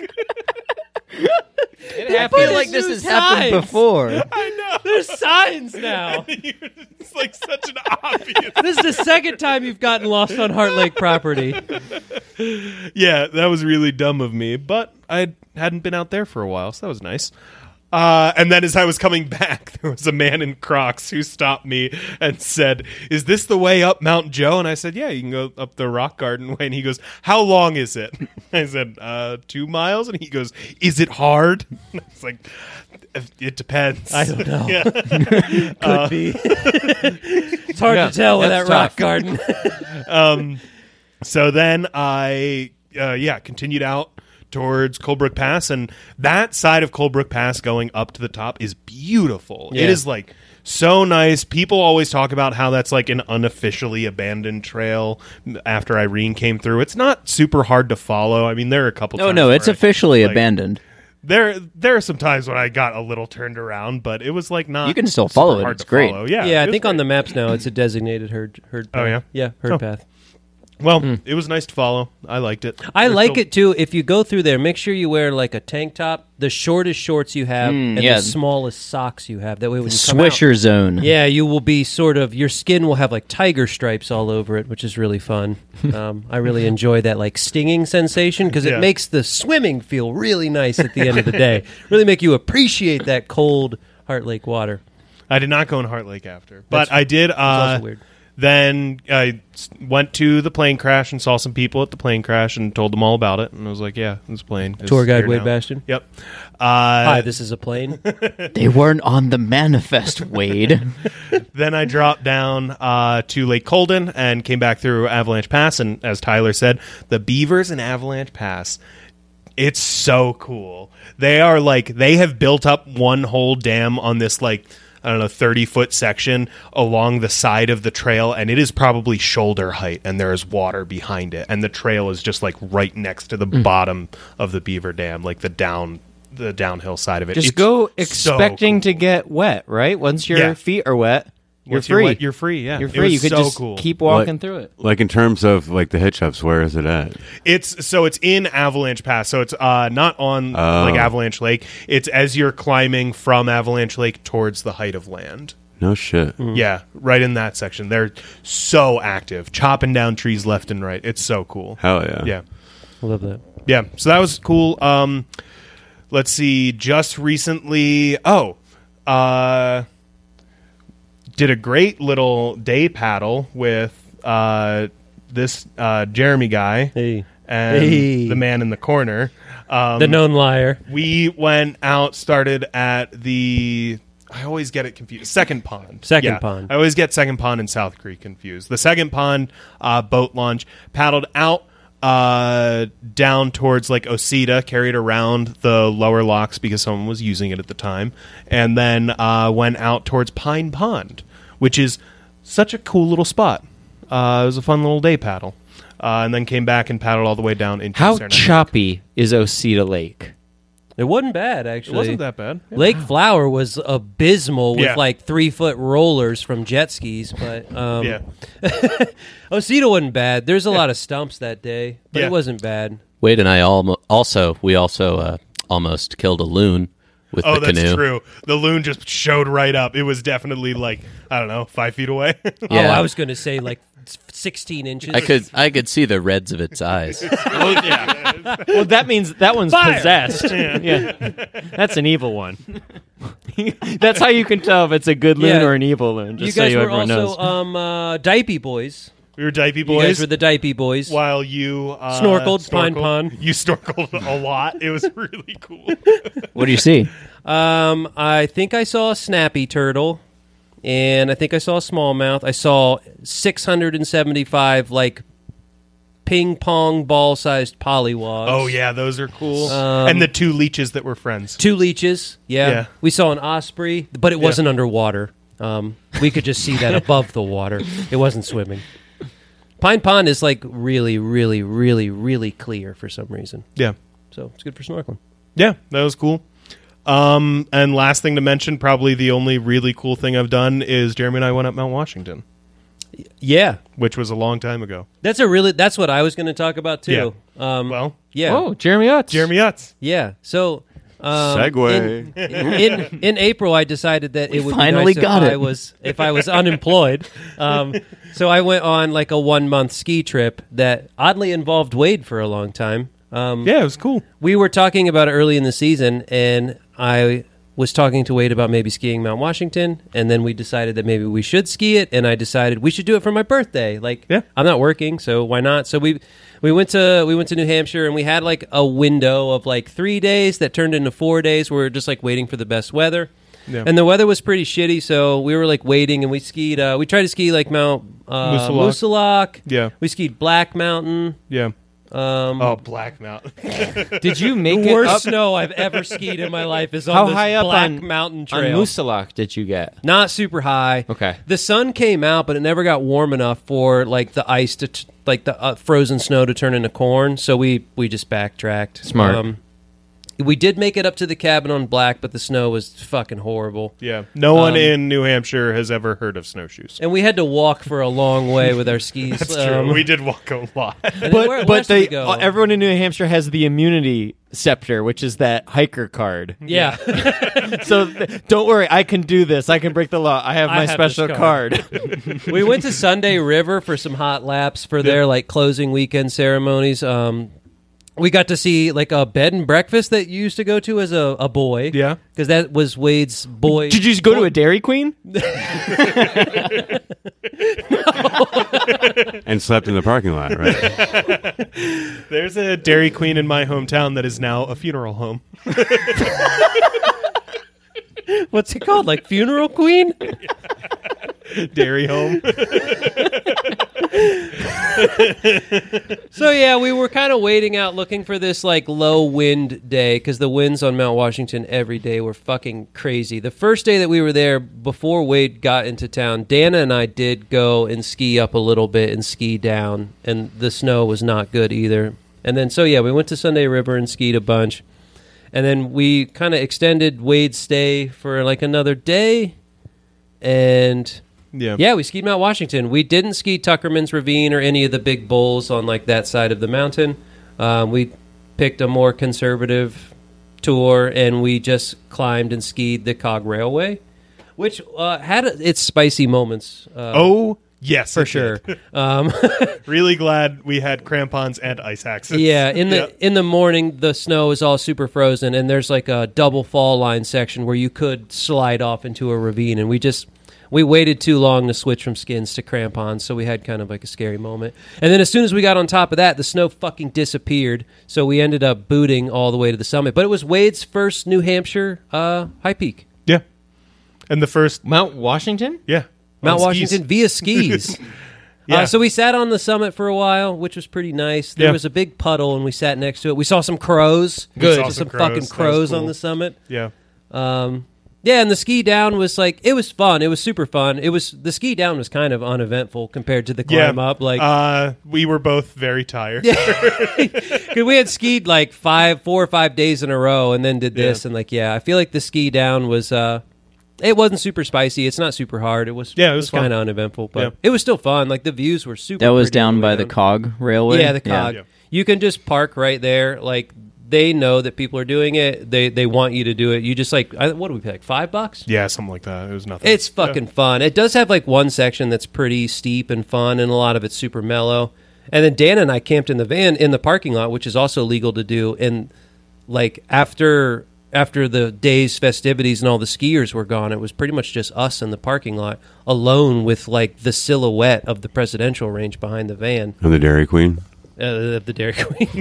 I feel like this has happened signs. before. I know. There's signs now. It's like such an obvious. This is the second time you've gotten lost on Heart Lake property. Yeah, that was really dumb of me, but I hadn't been out there for a while, so that was nice. Uh, and then as I was coming back, there was a man in Crocs who stopped me and said, "Is this the way up Mount Joe?" And I said, "Yeah, you can go up the Rock Garden way." And he goes, "How long is it?" I said, uh, two miles. And he goes, "Is it hard?" And I was like, "It depends." I don't know. Yeah. Could be. It's hard Yeah, to tell with that that's rock tough. garden. Um, so then I, uh, yeah, continued out towards Coldbrook Pass, and that side of Coldbrook Pass going up to the top is beautiful. Yeah. It is like so nice. People always talk about how that's like an unofficially abandoned trail after Irene came through. It's not super hard to follow. I mean, there are a couple No, times no, where it's I, officially like, abandoned. There, there are some times when I got a little turned around, but it was like not. You can still super follow it. hard It's to great. follow. Yeah, yeah, it I was think on great. the maps now it's a designated herd herd path. Oh, yeah? Yeah, herd Oh. path. Well, it was nice to follow. I liked it. I We're like still- it too. If you go through there, make sure you wear like a tank top, the shortest shorts you have, Mm, and yeah. the smallest socks you have. That way, when you come out, Swisher zone. yeah, you will be sort of your skin will have like tiger stripes all over it, which is really fun. um, I really enjoy that like stinging sensation because Yeah. it makes the swimming feel really nice at the end of the day. Really make you appreciate that cold Heart Lake water. I did not go in Heart Lake after, but That's- I did. Uh, also weird. Then I s- went to the plane crash and saw some people at the plane crash and told them all about it. And I was like, "Yeah, this plane." is Tour guide here Wade now. Bastion. Yep. Uh, Hi, this is a plane. They weren't on the manifest, Wade. Then I dropped down uh, to Lake Colden and came back through Avalanche Pass. And as Tyler said, the beavers in Avalanche Pass, it's so cool. They are like, they have built up one whole dam on this, like, I don't know, thirty foot section along the side of the trail. And it is probably shoulder height. And there is water behind it. And the trail is just like right next to the bottom of the beaver dam, like the down. The downhill side of it. Just It's go so expecting cool. to get wet, right? Once your Yeah. feet are wet, you're Once you're free. wet, you're free. Yeah, You're It free. was You could so just cool. keep walking Like- through it. Like in terms of like the hitch ups, where is it at? It's so it's in Avalanche Pass, so it's uh, not on Oh. like Avalanche Lake. It's as you're climbing from Avalanche Lake towards the height of land. No shit. Yeah, right in that section. They're so active, chopping down trees left and right. It's so cool. Hell yeah. Yeah, I love that. yeah. So that was cool. Um, let's see. Just recently, oh, uh, did a great little day paddle with uh, this uh, Jeremy guy Hey, and Hey. the man in the corner. Um, the known liar. we went out, started at the. I always get it confused. Second Pond. Second Yeah, Pond. I always get Second Pond and South Creek confused. The Second Pond uh, boat launch, paddled out uh, down towards like Osita, carried around the lower locks because someone was using it at the time, and then uh, went out towards Pine Pond, which is such a cool little spot. Uh, it was a fun little day paddle. Uh, and then came back and paddled all the way down into How Saranac. choppy is Osita Lake? It wasn't bad, It actually. wasn't that bad. Lake Flower was abysmal with Yeah. like three foot rollers from jet skis, but um, Yeah. Osita wasn't bad. There's a lot of stumps that day, but Yeah. it wasn't bad. Wade and I almo- also we also uh, almost killed a loon with Oh, the that's canoe. true. The loon just showed right up. It was definitely like, I don't know, five feet away. Oh, Yeah. I was going to say like sixteen inches. I could I could see the reds of its eyes. Well, that means that one's Fire! possessed. yeah. That's an evil one. That's how you can tell if it's a good loon Yeah. or an evil loon. You Just guys so you were everyone also knows. um, uh, Dipey boys. We were Dipey You boys. guys were the Dipey boys. while you uh, Snorkeled, Pine Pond. You snorkeled a lot. It was really cool. What do you see? Um, I think I saw a snappy turtle, and I think I saw a smallmouth. I saw six hundred seventy-five like ping pong ball sized pollywogs. Oh yeah, those are cool. Um, and the two leeches that were friends. Two leeches. Yeah. Yeah. We saw an osprey, but it Yeah. wasn't underwater. Um, we could just see that above the water. It wasn't swimming. Pine Pond is like really, really, really, really clear for some reason. Yeah, So it's good for snorkeling. yeah, that was cool. Um, and last thing to mention, probably the only really cool thing I've done is Jeremy and I went up Mount Washington, Yeah. which was a long time ago. That's a really that's what I was going to talk about too. Um, Well, yeah. Oh, Jeremy Utz. Jeremy Utz. Yeah. So um, Segue. In, in in April, I decided that We it would finally be nice got if it. I was if I was unemployed. Um, so I went on like a one month ski trip that oddly involved Wade for a long time. Um, Yeah, it was cool. We were talking about it early in the season, and I was talking to Wade about maybe skiing Mount Washington, and then we decided that maybe we should ski it, and I decided we should do it for my birthday. Like, Yeah. I'm not working, so why not? So we we went to we went to New Hampshire, and we had like a window of like three days that turned into four days. Where we were just like waiting for the best weather. Yeah. And the weather was pretty shitty, so we were like waiting, and we skied. Uh, we tried to ski like Mount uh, Moosilauke. Moosilauke. Yeah, We skied Black Mountain. yeah. Um, Oh, Black Mountain. Did you make the it worst up? snow I've ever skied in my life is on How this high up Black on- Mountain On trail. Moosilauke did you get? Not super high. Okay. The sun came out, but it never got warm enough for like the ice to, t- like the uh, frozen snow to turn into corn. So we we just backtracked. Smart. Um, we did make it up to the cabin on Black, but the snow was fucking horrible. Yeah. No one Um, in New Hampshire has ever heard of snowshoes. And we had to walk for a long way with our skis. That's Um, true. We did walk a lot. and then But where- where but else did we they go? uh, everyone in New Hampshire has the immunity scepter, which is that hiker card. yeah. So th- don't worry, I can do this. I can break the law. I have I my have special this card. We went to Sunday River for some hot laps for their like closing weekend ceremonies. Um, we got to see like a bed and breakfast that you used to go to as a, a boy. Yeah. because that was Wade's boy. Did you just go to a Dairy Queen? And slept in the parking lot, right? There's a Dairy Queen in my hometown that is now a funeral home. What's it called? Like Funeral Queen? Dairy home. So yeah, we were kind of waiting out, looking for this like low wind day because the winds on Mount Washington every day were fucking crazy. The first day that we were there, before Wade got into town, Dana and I did go and ski up a little bit and ski down, and the snow was not good either. And then so yeah, we went to Sunday River and skied a bunch, and then we kind of extended Wade's stay for like another day, and. Yeah. Yeah, we skied Mount Washington. We didn't ski Tuckerman's Ravine or any of the big bowls on like that side of the mountain. Um, we picked a more conservative tour, and we just climbed and skied the Cog Railway, which uh, had its spicy moments. Uh, Oh, yes. for it sure. did. Um, Really glad we had crampons and ice axes. yeah, in the Yeah. in the morning, the snow is all super frozen, and there's like a double fall line section where you could slide off into a ravine, and we just. We waited too long to switch from skins to crampons, so we had kind of like a scary moment. And then as soon as we got on top of that, the snow fucking disappeared, so we ended up booting all the way to the summit. But it was Wade's first New Hampshire uh, high peak. Yeah. And the first, Mount Washington? yeah. Mount on skis. Washington via skis. Yeah. Uh, so we sat on the summit for a while, which was pretty nice. There Yeah. was a big puddle, and we sat next to it. We saw some crows. We saw Just some some fucking crows. That was crows on cool. the summit. Yeah. Um, yeah, and the ski down was like, it was fun. It was super fun. It was the ski down was kind of uneventful compared to the Yeah. climb up. Like, uh, we were both very tired. cause we had skied like five, four or five days in a row, and then did this, Yeah. and like, yeah, I feel like the ski down was, uh, it wasn't super spicy. It's not super hard. It was, Yeah, it was fun. kind of uneventful, but Yeah. it was still fun. Like the views were super. That was pretty all down way by the down. Cog Railway. Yeah, the cog. Yeah. You can just park right there. Like they know that people are doing it. They they want you to do it. You just like I, what do we pay? Like five bucks? Yeah, something like that. It was nothing. It's fucking fun. It does have like one section that's pretty steep and fun, and a lot of it's super mellow. And then Dan and I camped in the van in the parking lot, which is also legal to do. And like after after the day's festivities and all the skiers were gone, it was pretty much just us in the parking lot alone with like the silhouette of the presidential range behind the van. I'm the Dairy Queen. Uh, of the Dairy Queen.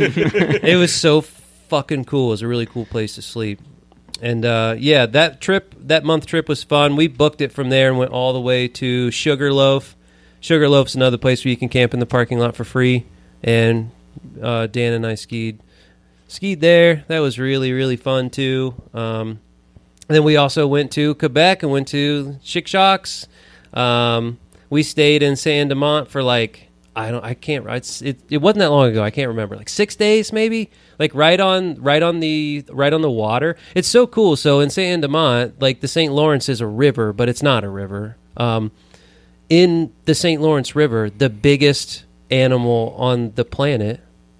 It was so fucking cool. It was a really cool place to sleep. And uh, yeah, that trip, that month trip was fun. We booked it from there and went all the way to Sugarloaf. Sugarloaf's another place where you can camp in the parking lot for free. And uh, Dan and I skied skied there. That was really, really fun too. Um, and then we also went to Quebec and went to Chic-Chocs. Um, we stayed in Saint-Amant for like, I don't. I can't. It's, it. It wasn't that long ago. I can't remember. Like six days, maybe. Like right on, right on the, right on the water. It's so cool. So in Saint Amant, like the Saint Lawrence is a river, but it's not a river. Um, in the Saint Lawrence River, the biggest animal on the planet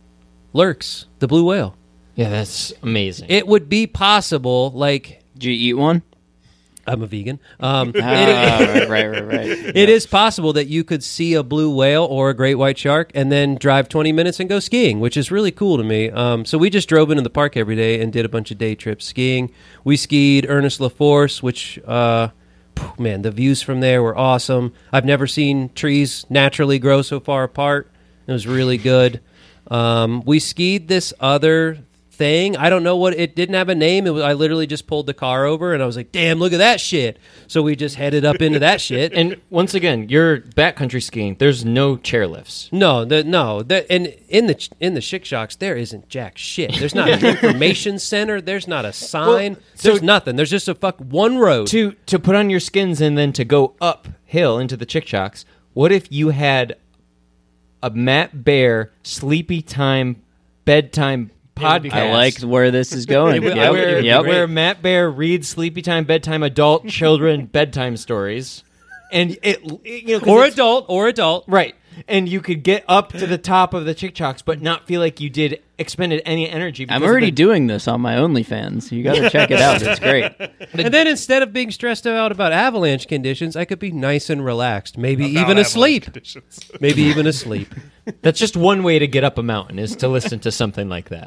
lurks. The blue whale. Yeah, that's amazing. It would be possible. Like Did you eat one? I'm a vegan. Um, Ah, it- right, right, right, right. It is possible that you could see a blue whale or a great white shark and then drive twenty minutes and go skiing, which is really cool to me. Um, so we just drove into the park every day and did a bunch of day trips skiing. We skied Ernest LaForce, which, uh, man, the views from there were awesome. I've never seen trees naturally grow so far apart. It was really good. Um, we skied this other thing. I don't know what it didn't have a name. It was I literally just pulled the car over and I was like, "Damn, look at that shit." So we just headed up into that shit. and once again, you're backcountry skiing. There's no chairlifts. No, the, no, the, and in the in the Chic-Chocs there isn't jack shit. There's not an information center. There's not a sign. Well, so- there's nothing. There's just a fuck one road. To to put on your skins and then to go uphill into the Chic-Chocs, what if you had a Matt Bear sleepy time bedtime podcast. I like where this is going. would- Yep. I would- Yep. Where Matt Bear reads sleepy time, bedtime, adult, children, bedtime stories, and it, it you know, 'cause Or it's- adult, or adult. right, and you could get up to the top of the Chick Chocks, but not feel like you did expended any energy. I'm because already of the, doing this on my OnlyFans. You got to check it out. It's great. And then instead of being stressed out about avalanche conditions, I could be nice and relaxed, maybe About even avalanche asleep. conditions. Maybe even asleep. That's just one way to get up a mountain is to listen to something like that.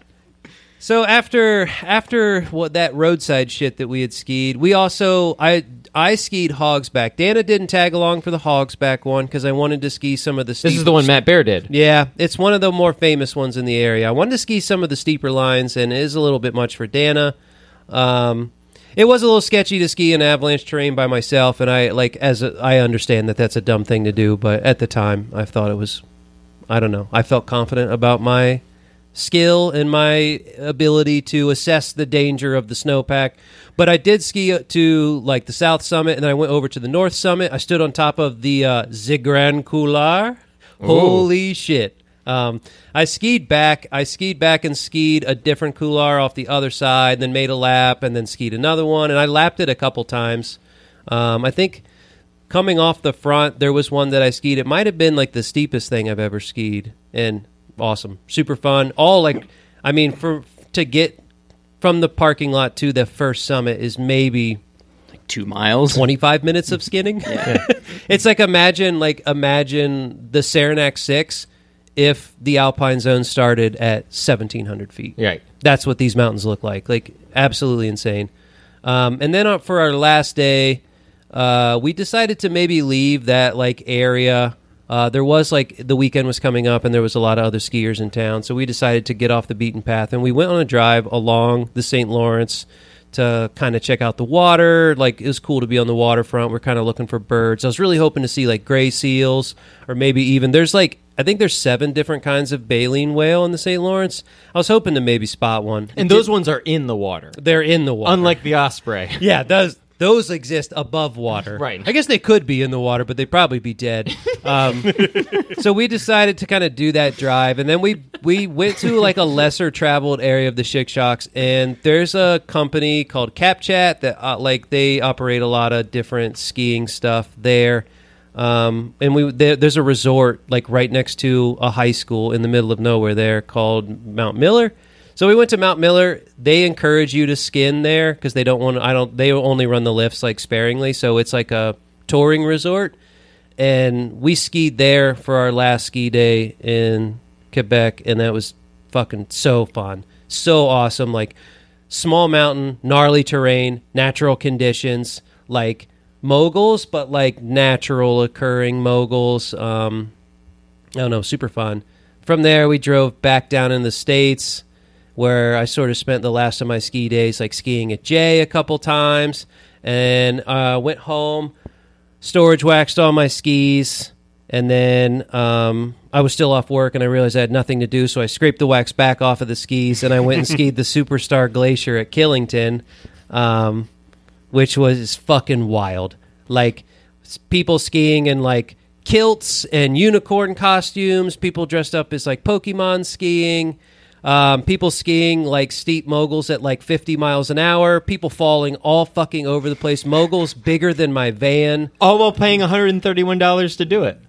So after after what that roadside shit that we had skied, we also I I skied Hogsback. Dana didn't tag along for the Hogsback one because I wanted to ski some of the. This steep- is the one Matt Bear did. Yeah, it's one of the more famous ones in the area. I wanted to ski some of the steeper lines, and it is a little bit much for Dana. Um, it was a little sketchy to ski in avalanche terrain by myself, and I like as a, I understand that that's a dumb thing to do, but at the time I thought it was. I don't know. I felt confident about my skill and my ability to assess the danger of the snowpack. But I did ski to like the south summit, and then I went over to the north summit. I stood on top of the uh, Zigran Couloir. Holy shit. Um, I skied back. I skied back and skied a different couloir off the other side, then made a lap, and then skied another one. And I lapped it a couple times. Um, I think coming off the front, there was one that I skied. It might have been like the steepest thing I've ever skied. And awesome. Super fun. All like, I mean, for to get from the parking lot to the first summit is maybe Two miles. twenty-five minutes of skinning. It's like imagine like imagine the Saranac six if the Alpine Zone started at seventeen hundred feet. Right. That's what these mountains look like. Like absolutely insane. Um, and then uh, for our last day, uh, we decided to maybe leave that like area. Uh, there was like the weekend was coming up and there was a lot of other skiers in town. So we decided to get off the beaten path and we went on a drive along the Saint Lawrence to kind of check out the water. Like it was cool to be on the waterfront. We're kind of looking for birds. I was really hoping to see like gray seals or maybe even there's like, I think there's seven different kinds of baleen whale in the Saint Lawrence. I was hoping to maybe spot one. And those ones are in the water, They're in the water. unlike the osprey. Yeah, those those exist above water. Right. I guess they could be in the water, but they'd probably be dead. Um, so we decided to kind of do that drive, and then we we went to like a lesser traveled area of the Chick Shocks, and there's a company called CapChat that uh, like they operate a lot of different skiing stuff there. Um, and we there, there's a resort like right next to a high school in the middle of nowhere there called Mount Miller. So we went to Mount Miller. They encourage you to skin there because they don't want. I don't. They only run the lifts like sparingly, so it's like a touring resort. And we skied there for our last ski day in Quebec, and that was fucking so fun, so awesome. Like small mountain, gnarly terrain, natural conditions, like moguls, but like natural occurring moguls. Um, I don't know, super fun. From there, we drove back down in the States, where I sort of spent the last of my ski days, like skiing at Jay a couple times, and uh, went home, storage waxed all my skis, and then um, I was still off work, and I realized I had nothing to do, so I scraped the wax back off of the skis, and I went and skied the Superstar Glacier at Killington, um, which was fucking wild. Like, people skiing in, like, kilts and unicorn costumes, people dressed up as, like, Pokemon skiing, Um, people skiing like steep moguls at like fifty miles an hour. People falling all fucking over the place. Moguls bigger than my van. All while paying one hundred thirty-one dollars to do it.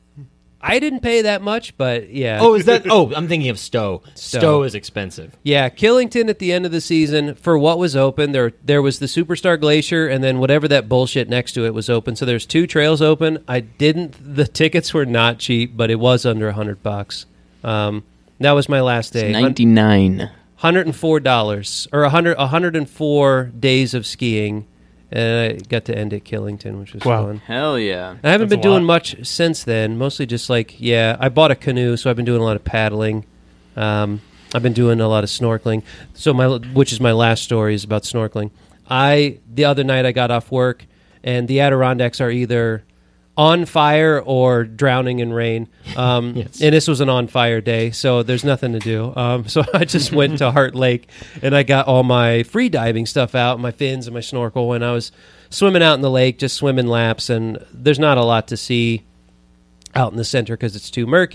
I didn't pay that much, but yeah. Oh, is that? Oh, I'm thinking of Stowe. Stowe. Stowe is expensive. Yeah, Killington at the end of the season, for what was open, there there was the Superstar Glacier, and then whatever that bullshit next to it was open. So there's two trails open. I didn't. The tickets were not cheap, but it was under a hundred bucks. Um, that was my last day. ninety-nine. Hundred and four dollars, or a hundred, a hundred and four days of skiing, and I got to end at Killington, which was Wow. fun. Hell yeah. I haven't That's been a doing lot. much since then. Mostly just like, yeah, I bought a canoe, so I've been doing a lot of paddling. Um, I've been doing a lot of snorkeling. So my, which is my last story, is about snorkeling. I the other night I got off work, and the Adirondacks are either on fire or drowning in rain. Um, Yes. And this was an on fire day, so there's nothing to do. Um, so I just went to Heart Lake, and I got all my free diving stuff out, my fins and my snorkel, and I was swimming out in the lake, just swimming laps, and there's not a lot to see out in the center because it's too murky.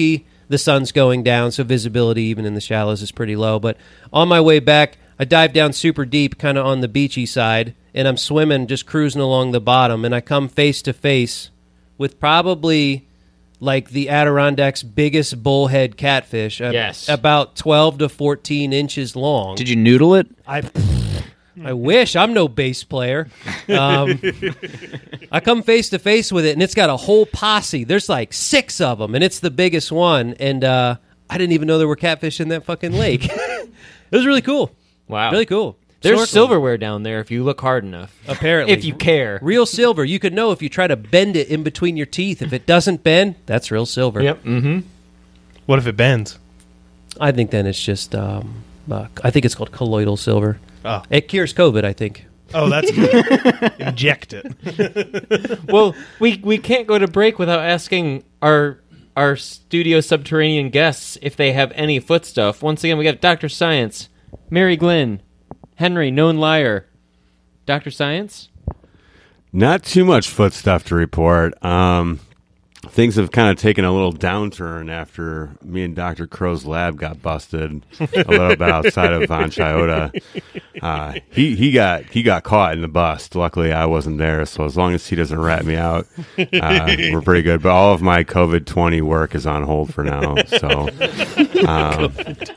the sun's going down, so visibility even in the shallows is pretty low. But on my way back, I dive down super deep, kind of on the beachy side, and I'm swimming, just cruising along the bottom, and I come face to face with probably like the Adirondack's biggest bullhead catfish. uh, Yes. About twelve to fourteen inches long. Did you noodle it? I I wish. I'm no bass player. Um, I come face to face with it, and it's got a whole posse. There's like six of them, and it's the biggest one. And uh, I didn't even know there were catfish in that fucking lake. It was really cool. Wow. Really cool. There's Snorkeling. silverware down there if you look hard enough. Apparently. If you care. Real silver. You could know if you try to bend it in between your teeth. If it doesn't bend, that's real silver. Yep. Mm-hmm. What if it bends? I think then it's just, um, uh, I think it's called colloidal silver. Oh, It cures COVID, I think. oh, that's good. Inject it. Well, we we can't go to break without asking our our studio subterranean guests if they have any foot stuff. Once again, we got Doctor Science, Mary Glynn, Henry, known liar. Doctor Science? Not too much foot stuff to report. Um, things have kind of taken a little downturn after me and Doctor Crow's lab got busted a little bit outside of Von Chiota. Uh, he he got he got caught in the bust. Luckily, I wasn't there, so as long as he doesn't rat me out, uh, we're pretty good. But all of my COVID twenty work is on hold for now. So. Um,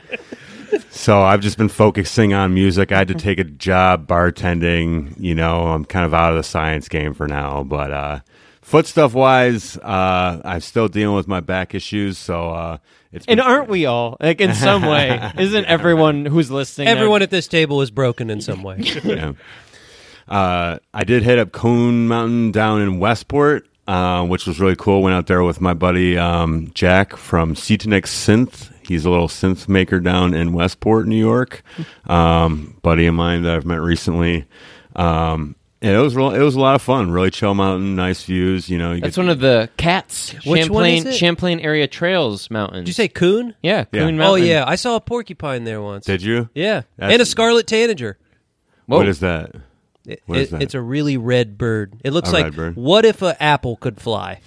So I've just been focusing on music. I had to take a job bartending. You know, I'm kind of out of the science game for now. But uh, foot stuff wise, uh, I'm still dealing with my back issues. So uh, it's And been- aren't we all? Like, in some way. Isn't everyone who's listening... Everyone at this table is broken in some way. yeah. Uh, I did hit up Cone Mountain down in Westport, uh, which was really cool. Went out there with my buddy um, Jack from Cetonix Synth. He's a little synth maker down in Westport, New York. Um, buddy of mine that I've met recently. Um, and it was real, it was a lot of fun. Really chill mountain, nice views. You know, you That's get- one of the Cats Which one Champlain is it? Champlain area trails mountains. Did you say coon? Yeah, Yeah. Coon Oh, Mountain. yeah. I saw a porcupine there once. Did you? Yeah. That's- And a scarlet tanager. Whoa. What is that? It, What is it- that? It's a really red bird. It looks A like, red bird. what if an apple could fly?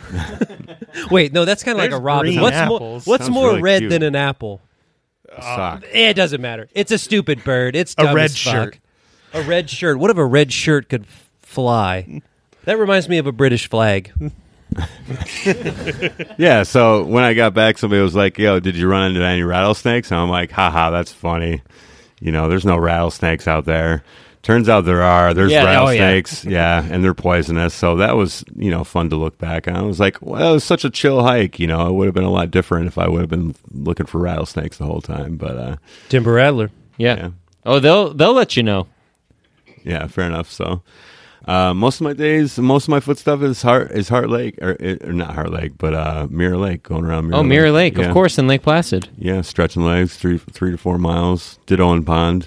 Wait, no, that's kind of like a There's robin. green What's more, apples. what's Sounds more really red cute. than an apple? Sock. Eh, It doesn't matter. It's a stupid bird. It's A dumb red as fuck. shirt. A red shirt. What if a red shirt could f- fly? That reminds me of a British flag. Yeah, so when I got back, somebody was like, yo, did you run into any rattlesnakes? And I'm like, haha, that's funny. You know, there's no rattlesnakes out there. Turns out there are. There's Yeah, oh, yeah. rattlesnakes, yeah. and they're poisonous. So that was, you know, fun to look back on. I was like, well, it was such a chill hike. You know, it would have been a lot different if I would have been looking for rattlesnakes the whole time. But uh, Timber Rattler. Yeah. yeah, Oh, they'll they'll let you know. yeah, fair enough. So uh, most of my days, most of my foot stuff is Heart is Heart Lake, or, or not Heart Lake, but uh, Mirror Lake, going around Mirror Oh, Lake. Mirror Lake, Yeah. of course, in Lake Placid. Yeah, stretching legs, three three to four miles. Ditto and Pond.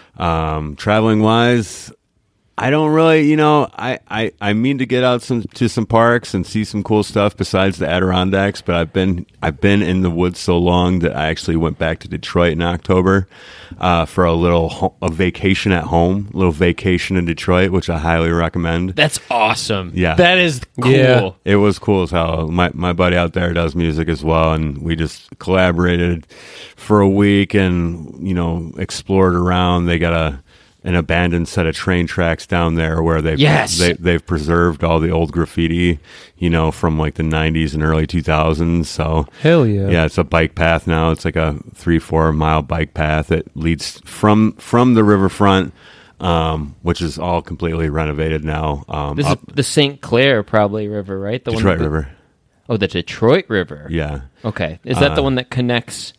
Um, traveling wise, I don't really, you know, I, I, I mean to get out some to some parks and see some cool stuff besides the Adirondacks, but I've been I've been in the woods so long that I actually went back to Detroit in October uh, for a little ho- a vacation at home, a little vacation in Detroit, which I highly recommend. That's awesome. Yeah. That is cool. Yeah. It was cool as hell. My my buddy out there does music as well, and we just collaborated for a week and, you know, explored around. They got a an abandoned set of train tracks down there where they've Yes. they, they've preserved all the old graffiti, you know, from like the nineties and early two thousands. So Hell yeah. yeah, it's a bike path now. It's like a three four mile bike path that leads from from the riverfront, um, which is all completely renovated now. Um, This up is the Saint Clair probably river, right? The Detroit that- River. Oh, the Detroit River. Yeah, Okay. Is that the Uh, one that connects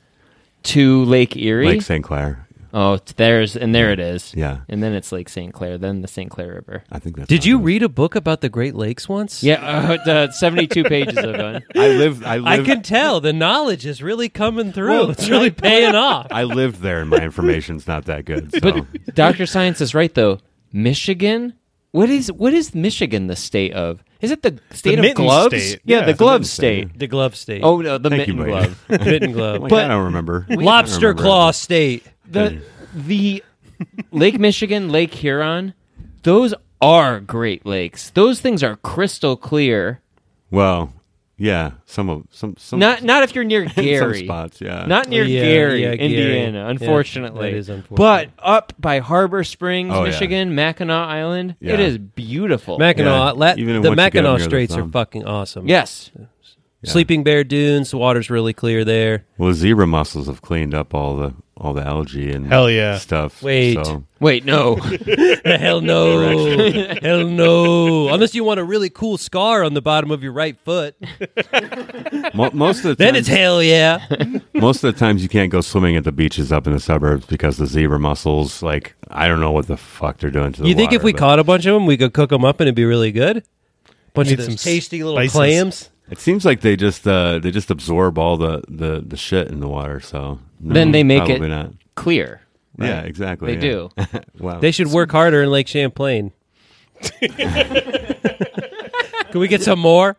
to Lake Erie? Lake Saint Clair. Oh, it's there's and there it is. Yeah. And then it's Lake Saint Clair, then the Saint Clair River. I think that's. Did how you it is. read a book about the Great Lakes once? Yeah, uh, the seventy-two pages of it. I lived. I I lived. can tell the knowledge is really coming through. Well, it's really paying off. I lived there, and my information's not that good. So. But Doctor Science is right though. Michigan? What is what is Michigan the state of? Is it the state of mitten gloves? state. Yeah, Yeah, the it's a glove mitten state. state. The glove state. Oh no, the Thank you, mitten buddy. glove. mitten glove. Like, but- I don't remember. Lobster I don't remember. claw state. The the Lake Michigan, Lake Huron, those are Great Lakes. Those things are crystal clear. Well, Yeah, some of some some Not not if you're near in some Gary. spots. Yeah, Not near Yeah, Gary, yeah, Gary. Indiana, Yeah, unfortunately. that is unfortunate. But up by Harbor Springs, Oh, yeah. Michigan, Mackinac Island, Yeah. it is beautiful. Mackinac, Yeah, la- even the once you get Mackinac near the Straits are thumb. fucking awesome. Yes. Yeah. Sleeping Bear Dunes, the water's really clear there. Well, the zebra mussels have cleaned up all the all the algae and Hell yeah. stuff. Wait. so. Wait, no. Hell no. Hell no. Unless you want a really cool scar on the bottom of your right foot. Mo- most of the Then times, it's hell yeah. most of the times you can't go swimming at the beaches up in the suburbs because the zebra mussels. Like I don't know what the fuck they're doing to the You think if water, we but caught a bunch of them, we could cook them up and it'd be really good? Bunch Need of some those tasty little spices. clams. It seems like they just uh, they just absorb all the, the, the shit in the water. So no, Then they make probably it not. Clear. right? Yeah, exactly. They yeah. do. Wow. They should work harder in Lake Champlain. Can we get some more?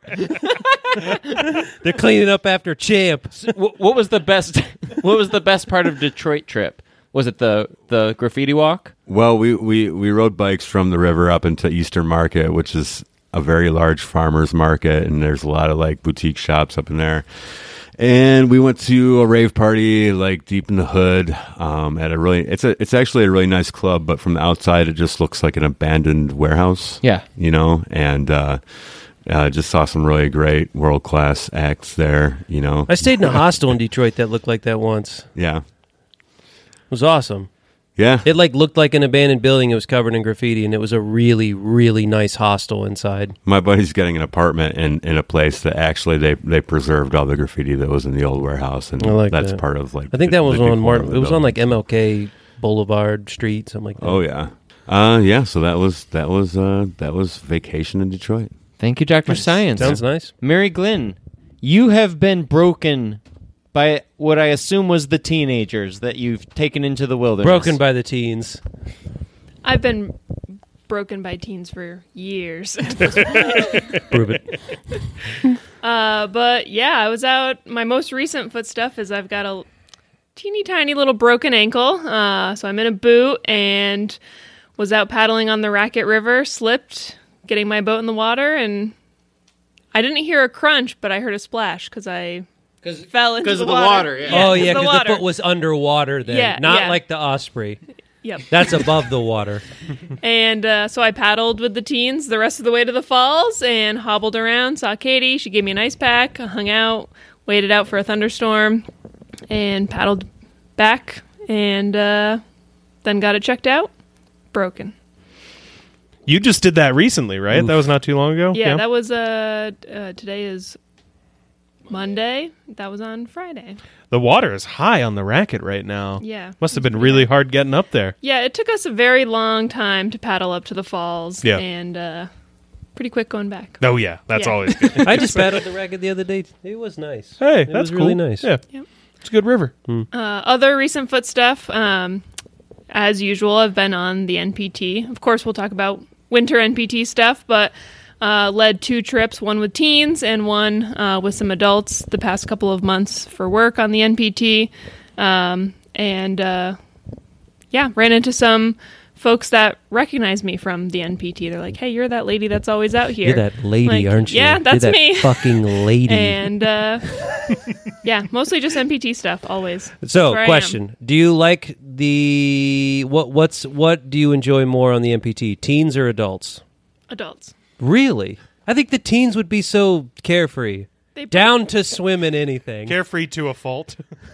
They're cleaning up after Champ. Wh- what was the best? What was the best part of Detroit trip? Was it the the graffiti walk? Well, we, we, we rode bikes from the river up into Eastern Market, which is a very large farmers market, and there's a lot of like boutique shops up in there. And we went to a rave party like deep in the hood um, at a really it's a it's actually a really nice club, but from the outside it just looks like an abandoned warehouse. Yeah. you know, and uh, uh, just saw some really great world class acts there. You know, I stayed in a hostel in Detroit that looked like that once. yeah, It was awesome. yeah. It like looked like an abandoned building. It was covered in graffiti, and it was a really, really nice hostel inside. My buddy's getting an apartment in, in a place that actually they, they preserved all the graffiti that was in the old warehouse, and I like that's that. part of like. I think the- that was the on decor Martin. of the It was on building. like M L K Boulevard Street, something like that. Oh yeah, uh, yeah. So that was that was uh, that was vacation in Detroit. Thank you, Doctor Science. Sounds nice. Mary Glynn, you have been broken by what I assume was the teenagers that you've taken into the wilderness. Broken by the teens. I've been broken by teens for years. Prove it. uh, but yeah, I was out. My most recent foot stuff is I've got a teeny tiny little broken ankle. Uh, so I'm in a boot and was out paddling on the Racket River, slipped, getting my boat in the water, and I didn't hear a crunch, but I heard a splash because I fell into 'cause the of the water. water, yeah. Oh yeah, the because the, water. foot was underwater then, Yeah, not yeah. like the osprey. Yep. That's above the water. And uh, so I paddled with the teens the rest of the way to the falls and hobbled around, saw Katie. She gave me an ice pack, I hung out, waited out for a thunderstorm, and paddled back, and uh, then got it checked out. Broken. You just did that recently, right? That was not too long ago. Yeah, that was, uh, uh, today is Monday. That was on Friday. The water is high on the Racket right now. Yeah. Must have been really hard getting up there. Yeah, it took us a very long time to paddle up to the falls, Yeah. and uh, pretty quick going back. Oh yeah, that's Yeah. always good. I just paddled the racket the other day. It was nice. Hey, it that's was really cool. nice. Yeah, Yep. it's a good river. Uh, other recent foot stuff, um, as usual, I've been on the N P T. Of course, we'll talk about winter N P T stuff, but uh, led two trips, one with teens and one uh, with some adults the past couple of months for work on the N P T. Um, and uh, yeah, ran into some folks that recognize me from the N P T. They're like, hey, you're that lady that's always out here. You're that lady, Like, aren't you? yeah, that's You're that me. fucking lady. And uh, yeah, mostly just N P T stuff, always. So, Where I am. question: do you like the what? What's what do you enjoy more on the N P T? Teens or adults? Adults. Really? I think the teens would be so carefree, They down to swim in anything. Carefree to a fault.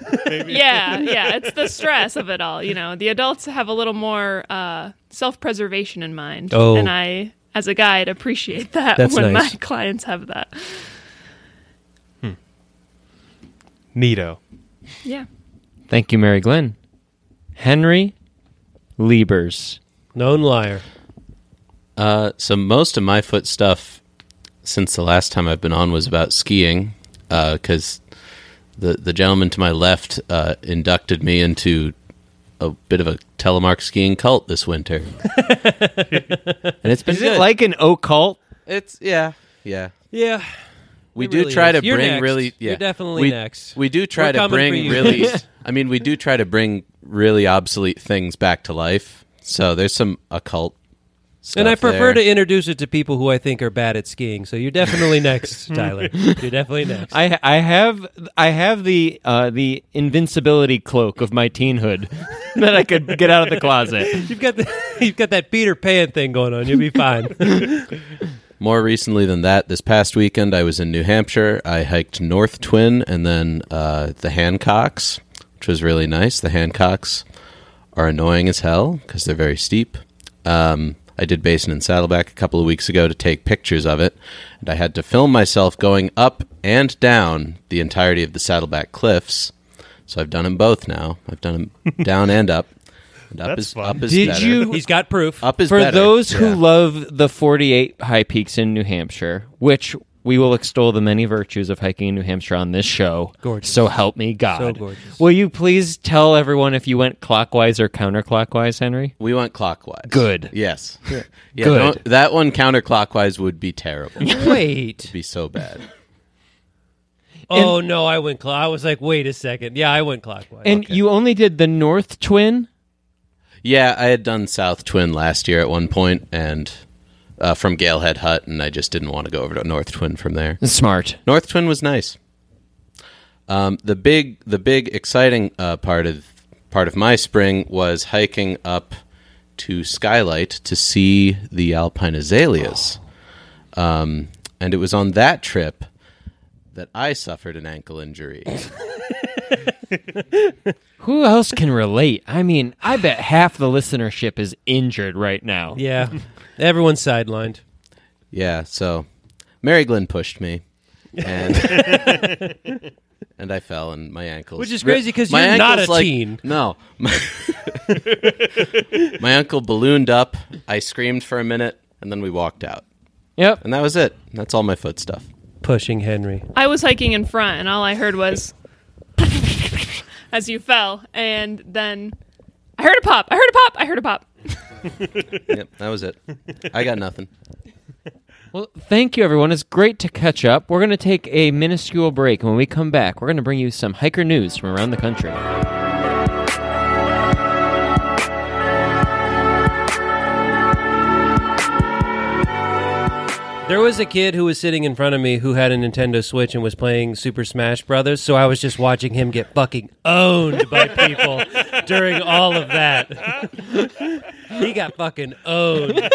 yeah, yeah, it's the stress of it all. You know, the adults have a little more uh, self-preservation in mind, Oh. and I, as a guide, appreciate that That's when nice. my clients have that. Neato. Yeah, Thank you, Mary Glynn. Henry Liebers. Known liar. Uh, so most of my foot stuff since the last time I've been on was about skiing, because the the gentleman to my left uh, inducted me into a bit of a telemark skiing cult this winter, and it's been Is good. it like an occult? it's yeah, yeah. Yeah. We It do really try is. to You're bring next. really. Yeah, You're definitely we, next. We do try We're to coming for bring you. really. I mean, we do try to bring really obsolete things back to life. So there's some occult stuff And I prefer there. to introduce it to people who I think are bad at skiing. So you're definitely next, Tyler. You're definitely next. I I have I have the uh, the invincibility cloak of my teenhood that I could get out of the closet. You've got the, you've got that Peter Pan thing going on. You'll be fine. More recently than that, this past weekend I was in New Hampshire. I hiked North Twin and then uh, the Hancocks, which was really nice. The Hancocks are annoying as hell because they're very steep. Um, I did Basin and Saddleback a couple of weeks ago to take pictures of it, and I had to film myself going up and down the entirety of the Saddleback cliffs. So I've done them both now. I've done them down and up. And up That's is fun. up is Did better. you- He's got proof. Up is For better. those who Yeah. love the forty-eight high peaks in New Hampshire, which we will extol the many virtues of hiking in New Hampshire on this show. Gorgeous. So help me God. So gorgeous. Will you please tell everyone if you went clockwise or counterclockwise, Henry? We went clockwise. Good. Yes. Yeah, Good. don't- that one counterclockwise would be terrible. It'd Wait. be so bad. Oh, no, I went clockwise. I was like, wait a second. Yeah, I went clockwise. And you only did the North Twin? Yeah, I had done South Twin last year at one point, and uh, from Galehead Hut, and I just didn't want to go over to North Twin from there. Smart. North Twin was nice. Um, the big, the big exciting uh, part of part of my spring was hiking up to Skylight to see the alpine azaleas, um, and it was on that trip that I suffered an ankle injury. Who else can relate? I mean, I bet half the listenership is injured right now. Yeah. Everyone's sidelined. Yeah, so Mary Glenn pushed me, and and I fell, and my ankles. Which is crazy 'cause My you're not ankles, a like- teen. No, my, my ankle ballooned up. I screamed for a minute, and then we walked out, Yep. and that was it. That's all my foot stuff. Pushing Henry. I was hiking in front, and all I heard was as you fell, and then I heard a pop. I heard a pop. I heard a pop. Yep, that was it. I got nothing. Well, thank you, everyone. It's great to catch up. We're going to take a minuscule break, and when we come back, we're going to bring you some hiker news from around the country. There was a kid who was sitting in front of me who had a Nintendo Switch and was playing Super Smash Brothers, so I was just watching him get fucking owned by people during all of that. He got fucking owned.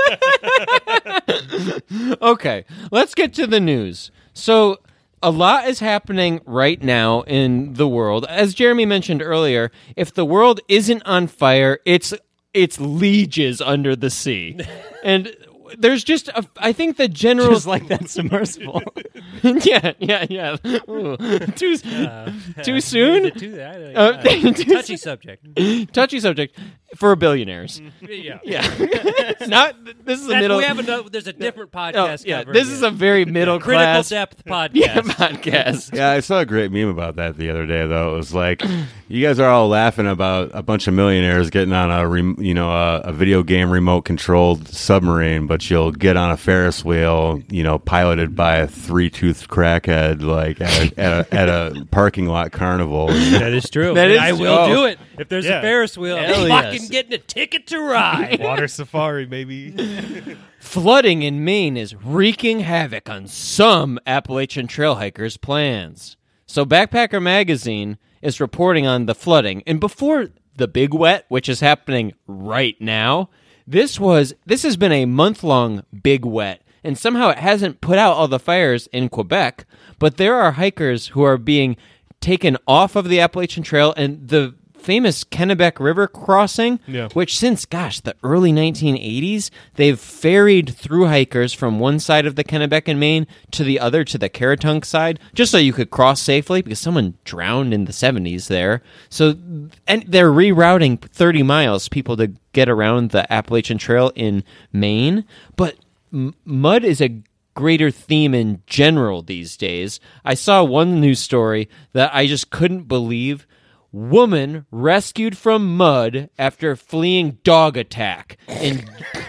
Okay, let's get to the news. So, a lot is happening right now in the world. As Jeremy mentioned earlier, if the world isn't on fire, it's it's leeches under the sea. And there's just a, I think the general Just like that submersible. yeah, yeah, yeah. Ooh. Too too soon? Too, I don't- Uh, yeah. too Touchy subject. Touchy subject for billionaires. Yeah. Yeah. It's not this is a That's- middle we have another, there's a different Oh, podcast. yeah, covering this it. is a very middle critical class depth podcast. yeah, podcast. Yeah, I saw a great meme about that the other day. Though it was like, you guys are all laughing about a bunch of millionaires getting on a rem- you know a, a video game remote controlled submarine, but you'll get on a Ferris wheel, you know, piloted by a three toothed crackhead, like at a, at a, at a parking lot carnival. That is true. That is I will true. do it. If there's Yeah. a Ferris wheel, Hell I'm yes. fucking getting a ticket to ride. Water safari, maybe. Flooding in Maine is wreaking havoc on some Appalachian trail hikers' plans. So Backpacker Magazine is reporting on the flooding. And before the big wet, which is happening right now, this was this has been a month-long big wet. And somehow it hasn't put out all the fires in Quebec, but there are hikers who are being taken off of the Appalachian Trail, and the famous Kennebec River crossing, Yeah. which since, gosh, the early nineteen eighties, they've ferried through hikers from one side of the Kennebec in Maine to the other, to the Caratunk side, just so you could cross safely, because someone drowned in the seventies there. So, and they're rerouting thirty miles, people to get around the Appalachian Trail in Maine. But m- mud is a greater theme in general these days. I saw one news story that I just couldn't believe. Woman rescued from mud after fleeing dog attack. And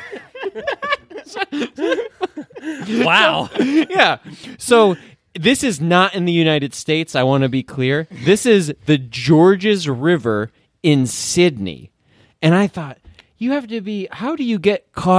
Wow. yeah, so this is not in the United States. I want to be clear. This is the Georges River in Sydney, and I thought, you have to be. How do you get caught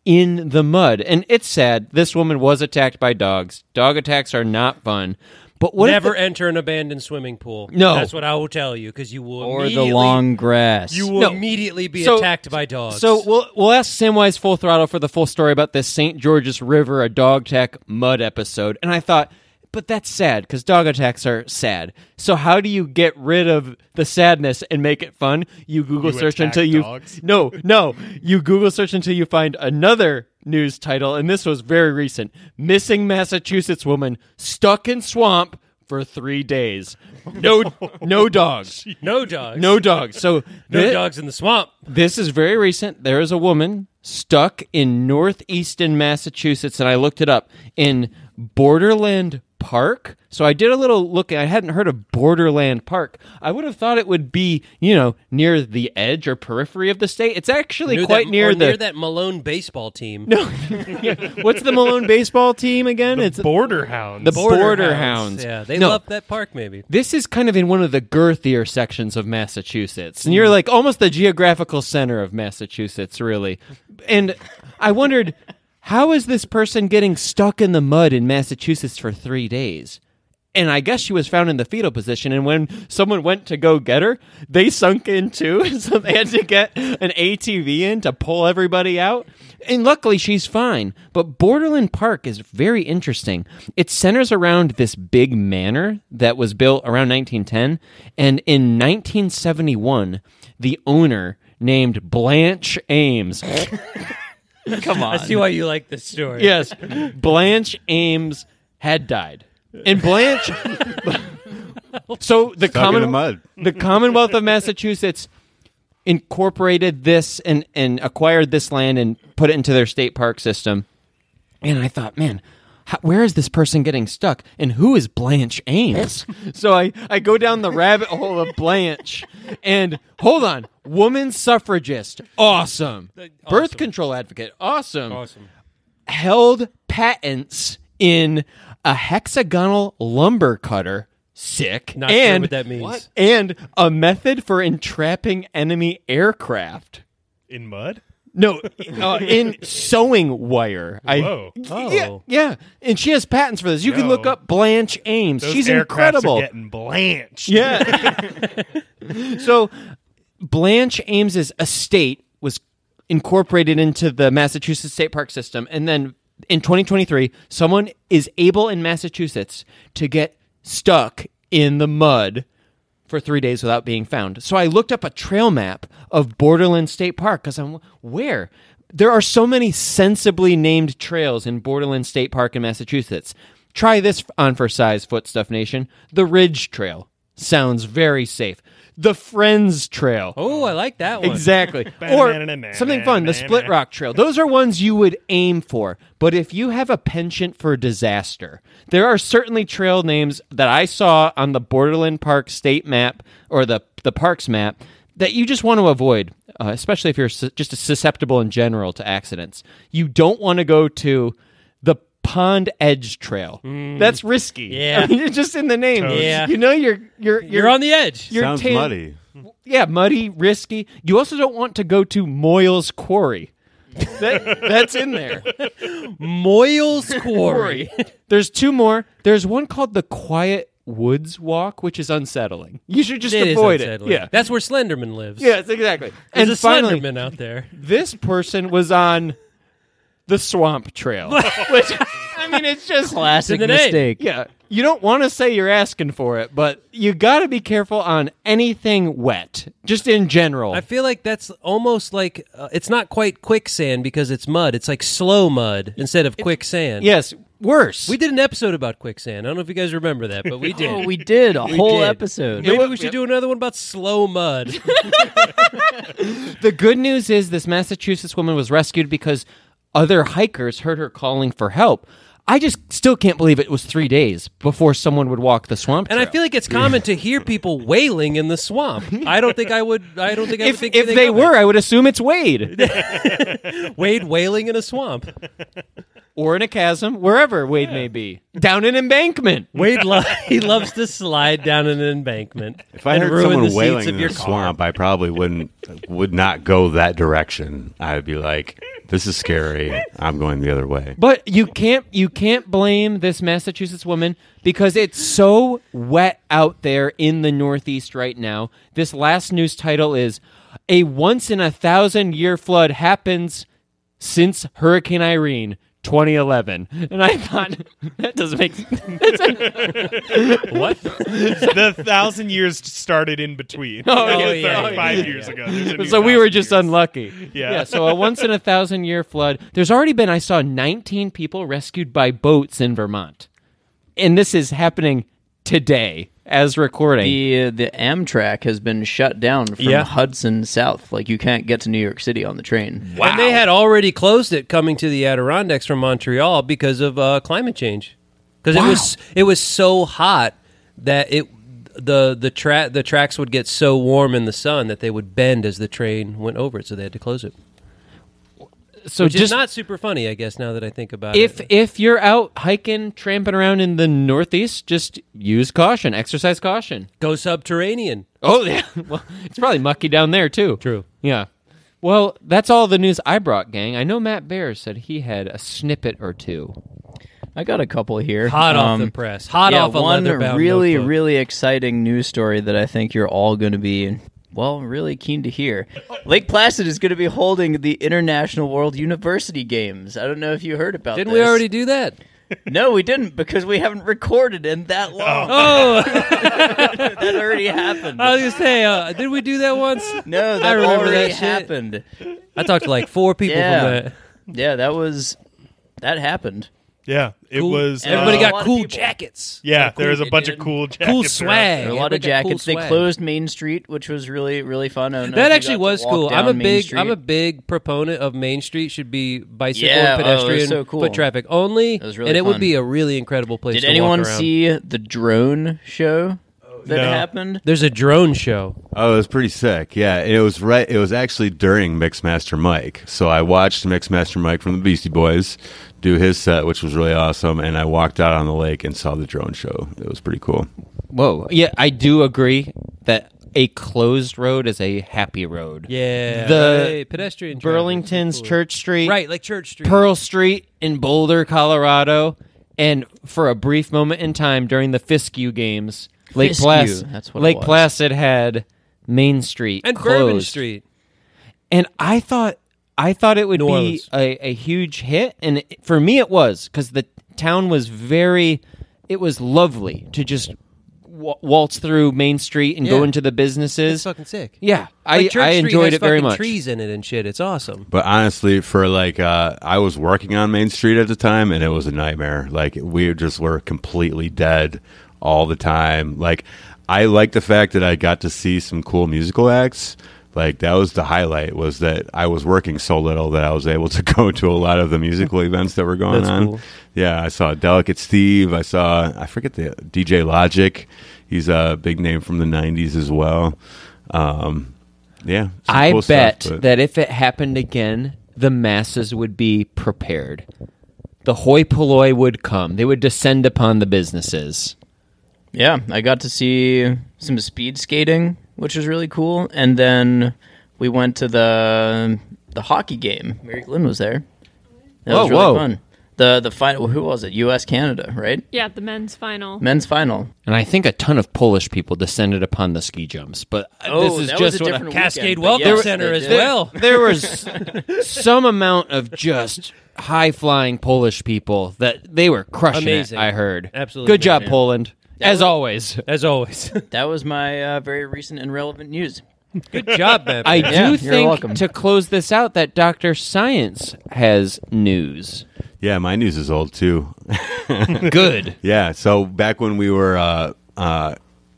in the mud. And it's sad. This woman was attacked by dogs. Dog attacks are not fun. But what Never if the, enter an abandoned swimming pool. No. That's what I will tell you, because you will Or the immediately- long grass. You will No. immediately be So- attacked by dogs. So we'll we'll ask Samwise Full Throttle for the full story about this Saint George's River, a dog attack mud episode. And I thought, but that's sad because dog attacks are sad. So how do you get rid of the sadness and make it fun? You Google You search attack until you dogs? no no you Google search until you find another news title, and this was very recent: missing Massachusetts woman stuck in swamp for three days. No no dogs. no dogs. No dogs. So no thi- dogs in the swamp. This is very recent. There is a woman stuck in northeastern Massachusetts, and I looked it up, in Borderland Park. So I did a little look. I hadn't heard of Borderland Park. I would have thought it would be, you know, near the edge or periphery of the state. It's actually Near quite that, near or the... near that Malone baseball team. No, Yeah. What's the Malone baseball team again? It's Border Hounds. the Border Hounds. Yeah, they No. love that park. Maybe This is kind of in one of the girthier sections of Massachusetts. And Mm. you're like almost the geographical center of Massachusetts, really. And I wondered, how is this person getting stuck in the mud in Massachusetts for three days? And I guess she was found in the fetal position, and when someone went to go get her, they sunk in too, so they had to get an A T V in to pull everybody out. And luckily, she's fine. But Borderland Park is very interesting. It centers around this big manor that was built around nineteen ten, and in nineteen seventy-one, the owner, named Blanche Ames... Come on. I see why you like this story. Yes, Blanche Ames had died. And Blanche... so the, Stuck in common, the mud. the Commonwealth of Massachusetts incorporated this and, and acquired this land and put it into their state park system. And I thought, man, how, where is this person getting stuck? And who is Blanche Ames? So I, I go down the rabbit hole of Blanche. And hold on. Woman suffragist. Awesome. Birth control advocate. Awesome. Awesome. Held patents in a hexagonal lumber cutter. Sick. Not sure and what that means. and a method for entrapping enemy aircraft. In mud? No, uh, in sewing wire. I, Whoa. Oh. Yeah, yeah, and she has patents for this. You can Yo. look up Blanche Ames. Those She's aircrafts incredible. Are getting blanched. Yeah. So Blanche Ames's estate was incorporated into the Massachusetts State Park system, and then in twenty twenty-three, someone is able in Massachusetts to get stuck in the mud for three days without being found. So I looked up a trail map of Borderland State Park because I'm where there are so many sensibly named trails in Borderland State Park in Massachusetts. Try this on for size, Footstuff Nation. The Ridge Trail sounds very safe. The Friends Trail. Oh, I like that one. Exactly. Or something fun, the Split Rock Trail. Those are ones you would aim for. But if you have a penchant for disaster, there are certainly trail names that I saw on the Borderland Park state map or the, the parks map that you just want to avoid, uh, especially if you're su- just susceptible in general to accidents. You don't want to go to the Pond Edge Trail. That's risky. Yeah. I mean, it's just in the name. Yeah. You know you're you're you're, You're on the edge. you're Sounds tan- muddy. Yeah, muddy, risky. You also don't want to go to Moyle's Quarry. That, that's in there. Moyle's Quarry. There's two more. There's one called the Quiet Woods Walk, which is unsettling. You should just It is avoid it. unsettling. Yeah. That's where Slenderman lives. Yes, exactly. There's and a finally, Slenderman out there. this person was on the Swamp Trail. Which, I mean, it's just Classic In the name. mistake. Yeah, you don't want to say you're asking for it, but you got to be careful on anything wet, just in general. I feel like that's almost like uh, it's not quite quicksand because it's mud. It's like slow mud instead of quicksand. Yes, worse. We did an episode about quicksand. I don't know if you guys remember that, but we did. Oh, we did a whole did. episode. Maybe we should do another one about slow mud. The good news is this Massachusetts woman was rescued because other hikers heard her calling for help. I just still can't believe it was three days before someone would walk the swamp And trail. I feel like it's common to hear people wailing in the swamp. I don't think I would. I don't think I would if, think if anything they of were, I would assume it's Wade it. Wade wailing in a swamp. or in a chasm, wherever Wade may be, down an embankment. Wade lo- he loves to slide down an embankment. If I and heard ruin someone the seats wailing of in your a car. swamp, I probably wouldn't would not go that direction. I would be like, This is scary. I'm going the other way. But you can't you can't blame this Massachusetts woman because it's so wet out there in the Northeast right now. This last news title is "A once in a thousand year flood happens since Hurricane Irene twenty eleven." And I thought that doesn't make sense. What? The thousand years started in between. Oh, Like, yeah, it's yeah, like yeah, five yeah. years ago. There's a new So we were thousand just years. unlucky. Yeah. Yeah. So a once in a thousand year flood. There's already been, I saw nineteen people rescued by boats in Vermont. And this is happening today as recording. The the Amtrak has been shut down from Yeah. Hudson south. Like you can't get to New York City on the train. And they had already closed it coming to the Adirondacks from Montreal because of uh, climate change. Because it was it was so hot that it the the tra- the tracks would get so warm in the sun that they would bend as the train went over it, so they had to close it. so Which just is not super funny, I guess, now that I think about if it. if you're out hiking, tramping around in the Northeast, just use caution, exercise caution. Go subterranean. Oh yeah, well, it's probably mucky down there too. True. Yeah. Well, that's all the news I brought, gang. I know Matt Bear said he had a snippet or two. I got a couple here. Hot off Um, the press. Hot yeah, off a one leather-bound really, notebook. really exciting news story that I think you're all going to be, well, really keen to hear. Lake Placid is going to be holding the International World University Games. I don't know if you heard about Didn't this. we already do that? No, we didn't because we haven't recorded in that long. Oh, That already happened. I was going to say, uh, did we do that once? No, I that remember already that shit. happened. I talked to like four people Yeah. from that. Yeah, that was that happened. Yeah, it Cool. was. Everybody uh, a got lot of cool people. jackets. Yeah, Cool- there was a it bunch did. of cool jackets. Cool around. swag. There were a lot of Everybody got cool jackets. They swag. closed Main Street, which was really, really fun. I don't know That if you actually got to was walk cool. down I'm a Main big Street. I'm a big proponent of Main Street should be bicycle Yeah, and oh, it was pedestrian so cool. foot traffic only, It was really and it would fun. be a really incredible place Did to anyone walk around. see the drone show that No. happened? There's a drone show. Oh, it was pretty sick. Yeah, it was right. It was actually during Mixmaster Mike, so I watched Mixmaster Mike from the Beastie Boys do his set, which was really awesome. And I walked out on the lake and saw the drone show. It was pretty cool. Whoa. Yeah, I do agree that a closed road is a happy road. Yeah, The right, pedestrian traffic. Burlington's Cool. Church Street. right, like Church Street. Pearl Street in Boulder, Colorado, and for a brief moment in time during the Fiskew games, Lake Fiskew, Placid, that's what it Lake was. Placid had Main Street and closed. Bourbon Street. And I thought I thought it would New be Orleans. a, a huge hit, and it, for me it was because the town was very, it was lovely to just wa- waltz through Main Street and go Yeah. into the It's businesses. fucking sick. Yeah, Like, I Church I Street enjoyed has it very fucking much. Trees in it and shit. It's awesome. But honestly, for like, uh, I was working on Main Street at the time, and it was a nightmare. Like, we just were completely dead all the time. Like, I like the fact that I got to see some cool musical acts. Like, that was the highlight, was that I was working so little that I was able to go to a lot of the musical events that were going That's on. cool. Yeah, I saw Delicate Steve. I saw, I forget the D J Logic. He's a big name from the nineties as well. Um, yeah. some I cool bet stuff, but- that if it happened again, the masses would be prepared. The hoi polloi would come. They would descend upon the businesses. Yeah, I got to see some speed skating, which was really cool. And then we went to the the hockey game. Mary Glenn was there. That Whoa, was really whoa. fun. The the final, who was it? U S Canada, right? Yeah, the men's final. Men's final. And I think a ton of Polish people descended upon the ski jumps. But uh, Oh, this is that was just a what different Cascade weekend, but Welcome yes, Center they as did. well. there was some amount of just high flying Polish people that they were crushing Amazing. it, I heard. Absolutely Good job, amazing. Poland. As was- always. As always. That was my uh, very recent and relevant news. Good job, man. I do Yeah, you're think welcome. to close this out that Doctor Science has news. Yeah, my news is old too. Good. Yeah, so back when we were uh, uh,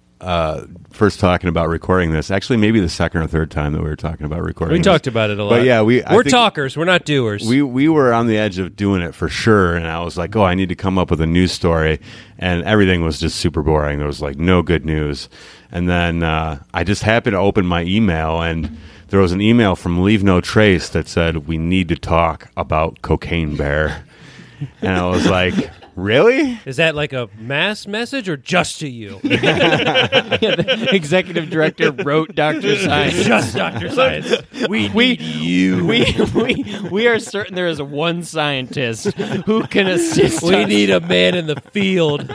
uh, first talking about recording this, actually maybe the second or third time that we were talking about recording We this. talked about it a lot. But yeah, we I we're think talkers. We're not doers. We we were on the edge of doing it for sure, and I was like, oh, I need to come up with a news story, and everything was just super boring. There was like no good news, and then uh, I just happened to open my email, and there was an email from Leave No Trace that said we need to talk about Cocaine Bear. And I was like, Really? Is that like a mass message or just to you? Yeah, the executive director wrote Doctor Science. Just Doctor Science. We We need you. we we we are certain there is one scientist who can assist. We us. need a man in the field.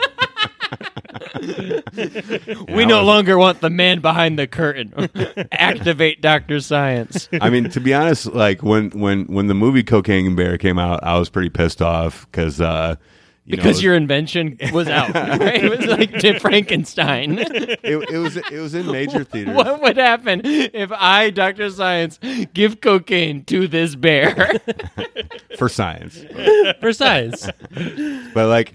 We no longer want the man behind the curtain. Activate Doctor Science. I mean, to be honest, like when when when the movie Cocaine Bear came out, I was pretty pissed off because uh, you Because know, your invention was out. Right? It was like Dip Frankenstein. it, it was it was in major theaters. What would happen if I, Doctor Science, give cocaine to this bear? For science. For science. But like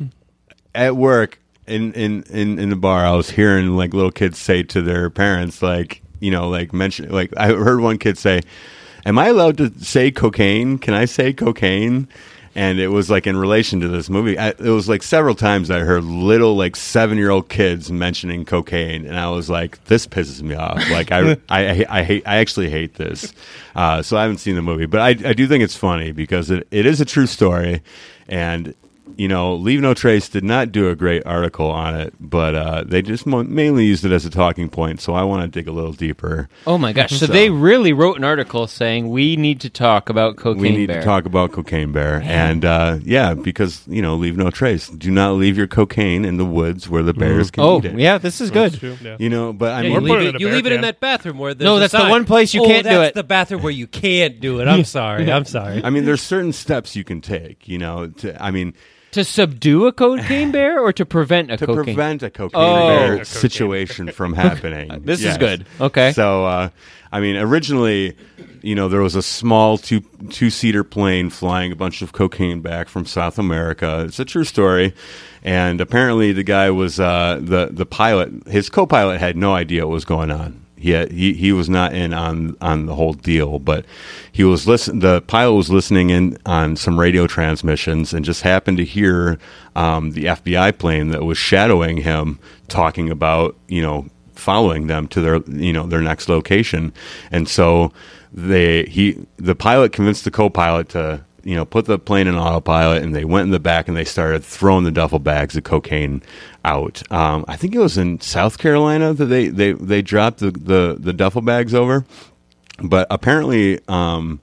at work in, in, in, in the bar, I was hearing like little kids say to their parents, like, you know, like mention, like I heard one kid say, "Am I allowed to say cocaine? Can I say cocaine?" And it was like in relation to this movie. I, it was like several times I heard little like seven year old kids mentioning cocaine, and I was like, "This pisses me off." Like I, I, I hate. I actually hate this. Uh, so I haven't seen the movie, but I, I do think it's funny because it, it is a true story, and you know, Leave No Trace did not do a great article on it, but uh, they just mo- mainly used it as a talking point. So I want to dig a little deeper. Oh my gosh! So, So- they really wrote an article saying we need to talk about Cocaine we need Bear. to talk about Cocaine Bear, and uh, yeah, because you know, leave no trace. Do not leave your cocaine in the woods where the bears can Oh eat it. yeah, this is good. True, yeah. You know, but I Yeah, mean, you Or leave put it it, in a you bear leave it in can. that bathroom where there's No, a that's the sign. one place you Oh, can't do that's it. the bathroom where you can't do it. I'm sorry. I'm sorry. I mean, there's certain steps you can take. You know, to, I mean, To subdue a cocaine bear or to prevent a to cocaine? prevent a cocaine Oh. bear A cocaine situation from happening. This is Yes. good. Okay. So, uh, I mean, originally, you know, there was a small two two seater plane flying a bunch of cocaine back from South America. It's a true story, and apparently, the guy was uh, the the pilot. His co-pilot had no idea what was going on. He, had, he he was not in on on the whole deal, but he was listen. The pilot was listening in on some radio transmissions and just happened to hear um, the F B I plane that was shadowing him talking about, you know, following them to their, you know, their next location. And so they he the pilot convinced the co-pilot to, you know, put the plane in autopilot, and they went in the back and they started throwing the duffel bags of cocaine out. Um, I think it was in South Carolina that they, they, they dropped the, the, the duffel bags over. But apparently um,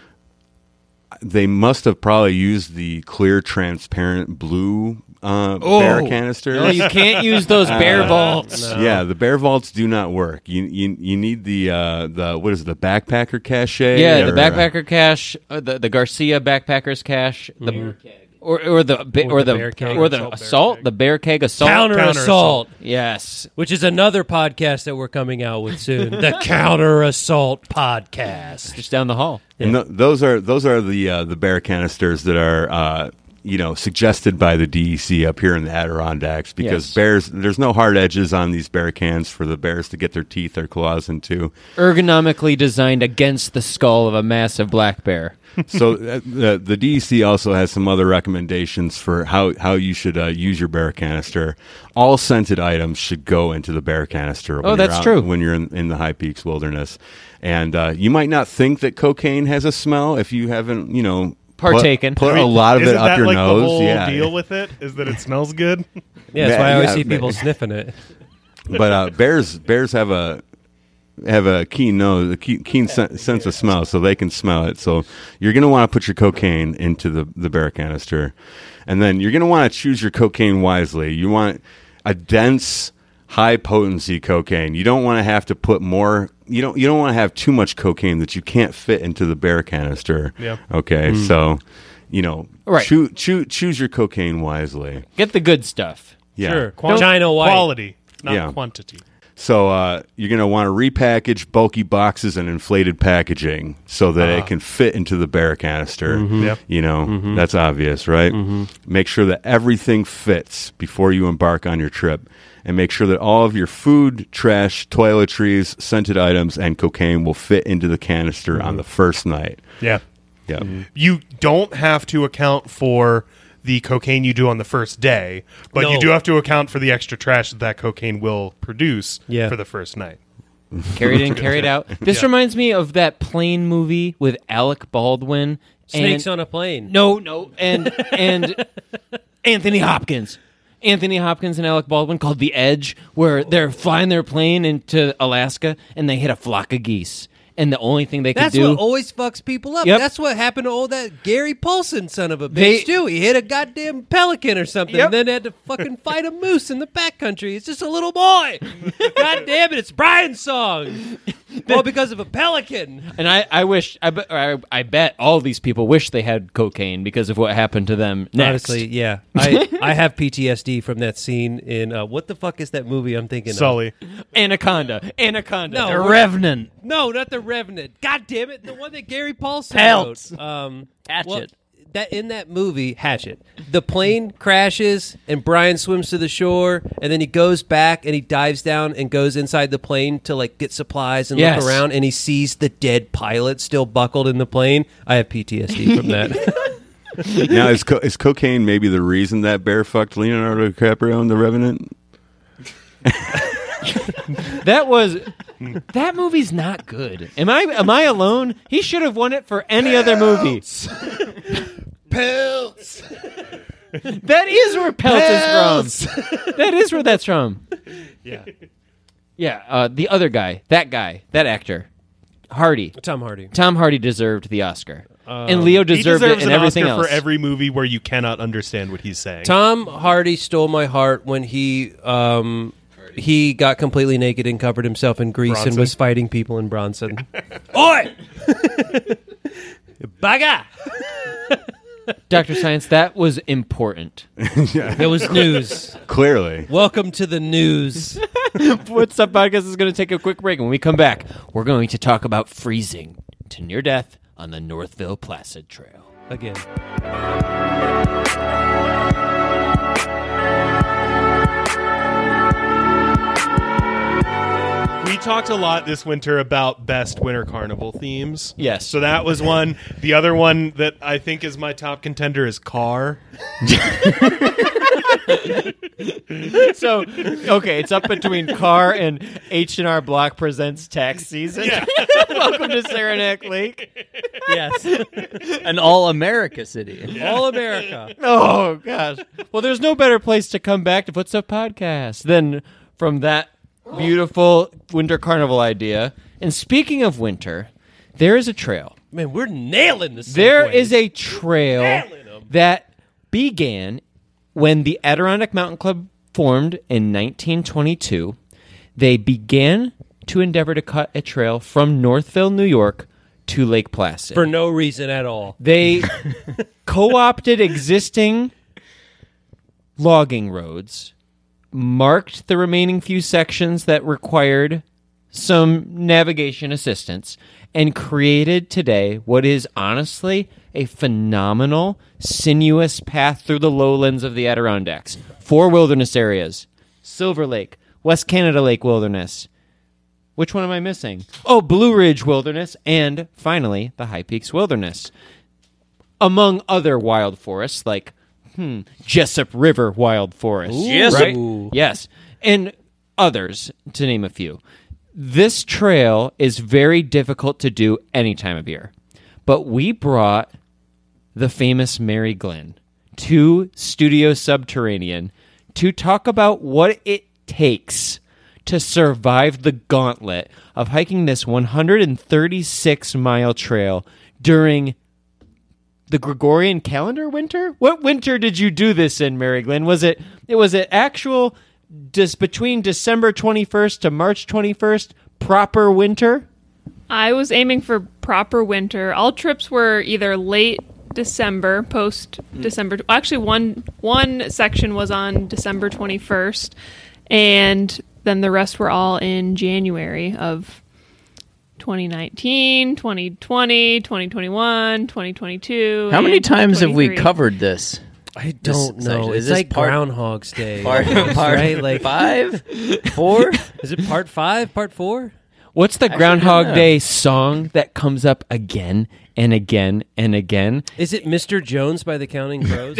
they must have probably used the clear, transparent blue uh, bear canisters. No, you can't use those bear Uh, vaults. Yeah, the bear vaults do not work. You you you need the uh, the what is it, the backpacker cache? Yeah, the or, backpacker cache, uh, the the Garcia backpackers cache, the or or the ba- Or or the the bear keg. or the Assault bear assault, keg. the bear keg assault. Counter, Counter assault, Yes. which is another podcast that we're coming out with soon. The Counter Assault Podcast. Just down the hall. And th- those are those are the uh, the bear canisters that are uh, you know suggested by the D E C up here in the Adirondacks, because Yes. bears, there's no hard edges on these bear cans for the bears to get their teeth or claws into. Ergonomically designed against the skull of a massive black bear. So uh, the the D E C also has some other recommendations for how how you should uh, use your bear canister. All scented items should go into the bear canister. when Oh, you're that's out- true. When you're in, in the High Peaks Wilderness, and uh, you might not think that cocaine has a smell if you haven't, you know, put- Partaken. Put, I mean, a lot of isn't it up that your like nose. The whole yeah, deal with it is that it smells good. Yeah, that's Yeah, why I always yeah, see but- people sniffing it. but uh, bears bears have a have a keen nose, a keen, keen sen- sense of smell, so they can smell it. So you're going to want to put your cocaine into the, the bear canister, and then you're going to want to choose your cocaine wisely. You want a dense, high potency cocaine. You don't want to have to put more. You don't you don't want to have too much cocaine that you can't fit into the bear canister. Yeah. Okay. So, you know, Right. choo- choo- choose your cocaine wisely. Get the good stuff. Yeah. Sure. Qual- China white. Quality, not Yeah. quantity. So uh, you're going to want to repackage bulky boxes and inflated packaging so that it can fit into the bear canister. Yep. You know, that's obvious, right? Make sure that everything fits before you embark on your trip. And make sure that all of your food, trash, toiletries, scented items, and cocaine will fit into the canister on the first night. Yeah. Yeah. You don't have to account for the cocaine you do on the first day, but No. you do have to account for the extra trash that that cocaine will produce Yeah. for the first night. Carried in, carried out. This Yeah. reminds me of that plane movie with Alec Baldwin. Snakes and, on a plane. No, no, and and Anthony Hopkins. Anthony Hopkins and Alec Baldwin called The Edge, where they're flying their plane into Alaska and they hit a flock of geese. And the only thing they could That's do... what always fucks people up. Yep. That's what happened to all that Gary Paulson son of a bitch, They- too. He hit a goddamn pelican or something, Yep. and then had to fucking fight a moose in the backcountry. He's just a little boy. God damn it, it's Brian's song. All because of a pelican. And I, I wish, I, bet- I, I bet all these people wish they had cocaine because of what happened to them next. Honestly, yeah. I, I have P T S D from that scene in, uh, what the fuck is that movie I'm thinking Sully. Anaconda. Anaconda. No. The Revenant. of? No, not The Revenant. God damn it, the one that Gary Paulson Peltz. wrote. Um, Hatchet. well, that in that movie, Hatchet, the plane crashes and Brian swims to the shore, and then he goes back and he dives down and goes inside the plane to like get supplies and Yes. look around, and he sees the dead pilot still buckled in the plane. I have P T S D from that. Now, is, co- is cocaine maybe the reason that bear fucked Leonardo DiCaprio in The Revenant? That was... That movie's not good. Am I am I alone? He should have won it for any other movie. Peltz. That is where Pelt is from. That is where that's from. Yeah. Yeah, uh, the other guy, that guy, that actor, Hardy. Tom Hardy. Tom Hardy deserved the Oscar. and Leo He deserved deserves it and an everything Oscar else. for every movie where you cannot understand what he's saying. Tom Hardy stole my heart when he um, he got completely naked and covered himself in grease and Bronson. was fighting people in Bronson. Oi! Baga! Doctor Science, that was important. It was news. Clearly. Welcome to the news. What's Up Podcast is going to take a quick break. When we come back, we're going to talk about freezing to near death on the Northville Placid Trail. Again. We talked a lot this winter about best winter carnival themes. Yes. So that was one. The other one that I think is my top contender is Car. So, okay, it's up between Car and H and R Block Presents Tax Season. Welcome to Saranac Lake. Yes. An all-America city. All America. Oh, gosh. Well, there's no better place to come back to What's Up Podcast than from that beautiful winter carnival idea. And speaking of winter, there is a trail. Man, we're nailing this. There is a trail that began when the Adirondack Mountain Club formed in nineteen twenty-two. They began to endeavor to cut a trail from Northville, New York, to Lake Placid. for no reason at all. They co-opted existing logging roads, marked the remaining few sections that required some navigation assistance, and created today what is honestly a phenomenal, sinuous path through the lowlands of the Adirondacks. Four wilderness areas: Silver Lake, West Canada Lake Wilderness. Which one am I missing? Oh, Blue Ridge Wilderness, and finally, the High Peaks Wilderness. Among other wild forests, like hmm, Jessup River Wild Forest. Jessup. Right? Yes. And others, to name a few. This trail is very difficult to do any time of year. But we brought the famous Mary Glenn to Studio Subterranean to talk about what it takes to survive the gauntlet of hiking this one hundred thirty-six mile trail during the Gregorian calendar winter? What winter did you do this in, Mary Glenn? Was it it was it actual just between December twenty-first to March twenty-first proper winter? I was aiming for proper winter. All trips were either late December, post December. Actually, one one section was on December twenty-first, and then the rest were all in January of twenty nineteen, twenty twenty, twenty twenty-one, twenty twenty-two. How many and times have we twenty-three. covered this? I don't This know. section. Is It's this like part- Groundhog's Day. Part, almost, part right? Like, five? Four? is it part five? Part four? What's the Actually, Groundhog I don't know. Day song that comes up again and again and again? Is it Mister Jones by the Counting Crows?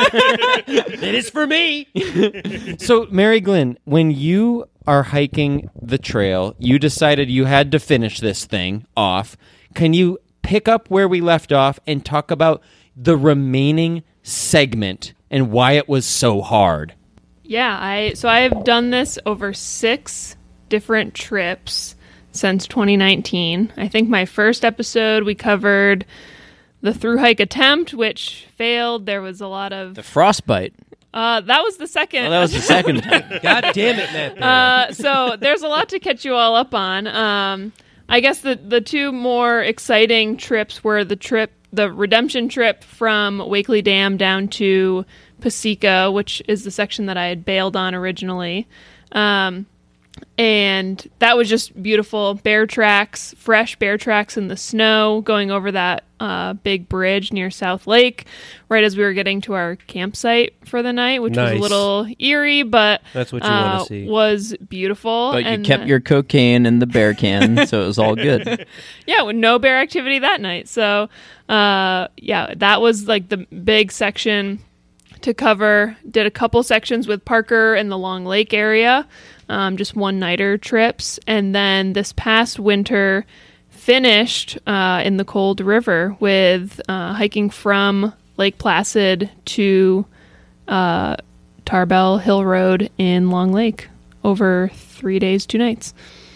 It is for me. So, Mary Glenn, when you are hiking the trail, you decided you had to finish this thing off. Can you pick up where we left off and talk about the remaining segment and why it was so hard. Yeah, I so I've done this over six different trips since twenty nineteen. I think my first episode we covered the through hike attempt, which failed. There was a lot of The frostbite. uh, that was the second. Oh, that was the second time. God damn it, Matt. Bear. Uh, so there's a lot to catch you all up on. Um, I guess the the two more exciting trips were the trip, the redemption trip from Wakely Dam down to Pasica, which is the section that I had bailed on originally. Um, and that was just beautiful. Bear tracks, fresh bear tracks in the snow, going over that uh, big bridge near South Lake, right as we were getting to our campsite for the night, which was Nice. a little eerie, but That's what you uh, wanna see. was beautiful. But you and kept the- your cocaine in the bear can, so it was all good. yeah, with no bear activity that night. So, uh, yeah, that was like the big section to cover. Did a couple sections with Parker in the Long Lake area, um, just one nighter trips, and then this past winter finished uh, in the Cold River with uh, hiking from Lake Placid to uh, Tarbell Hill Road in Long Lake over three days, two nights.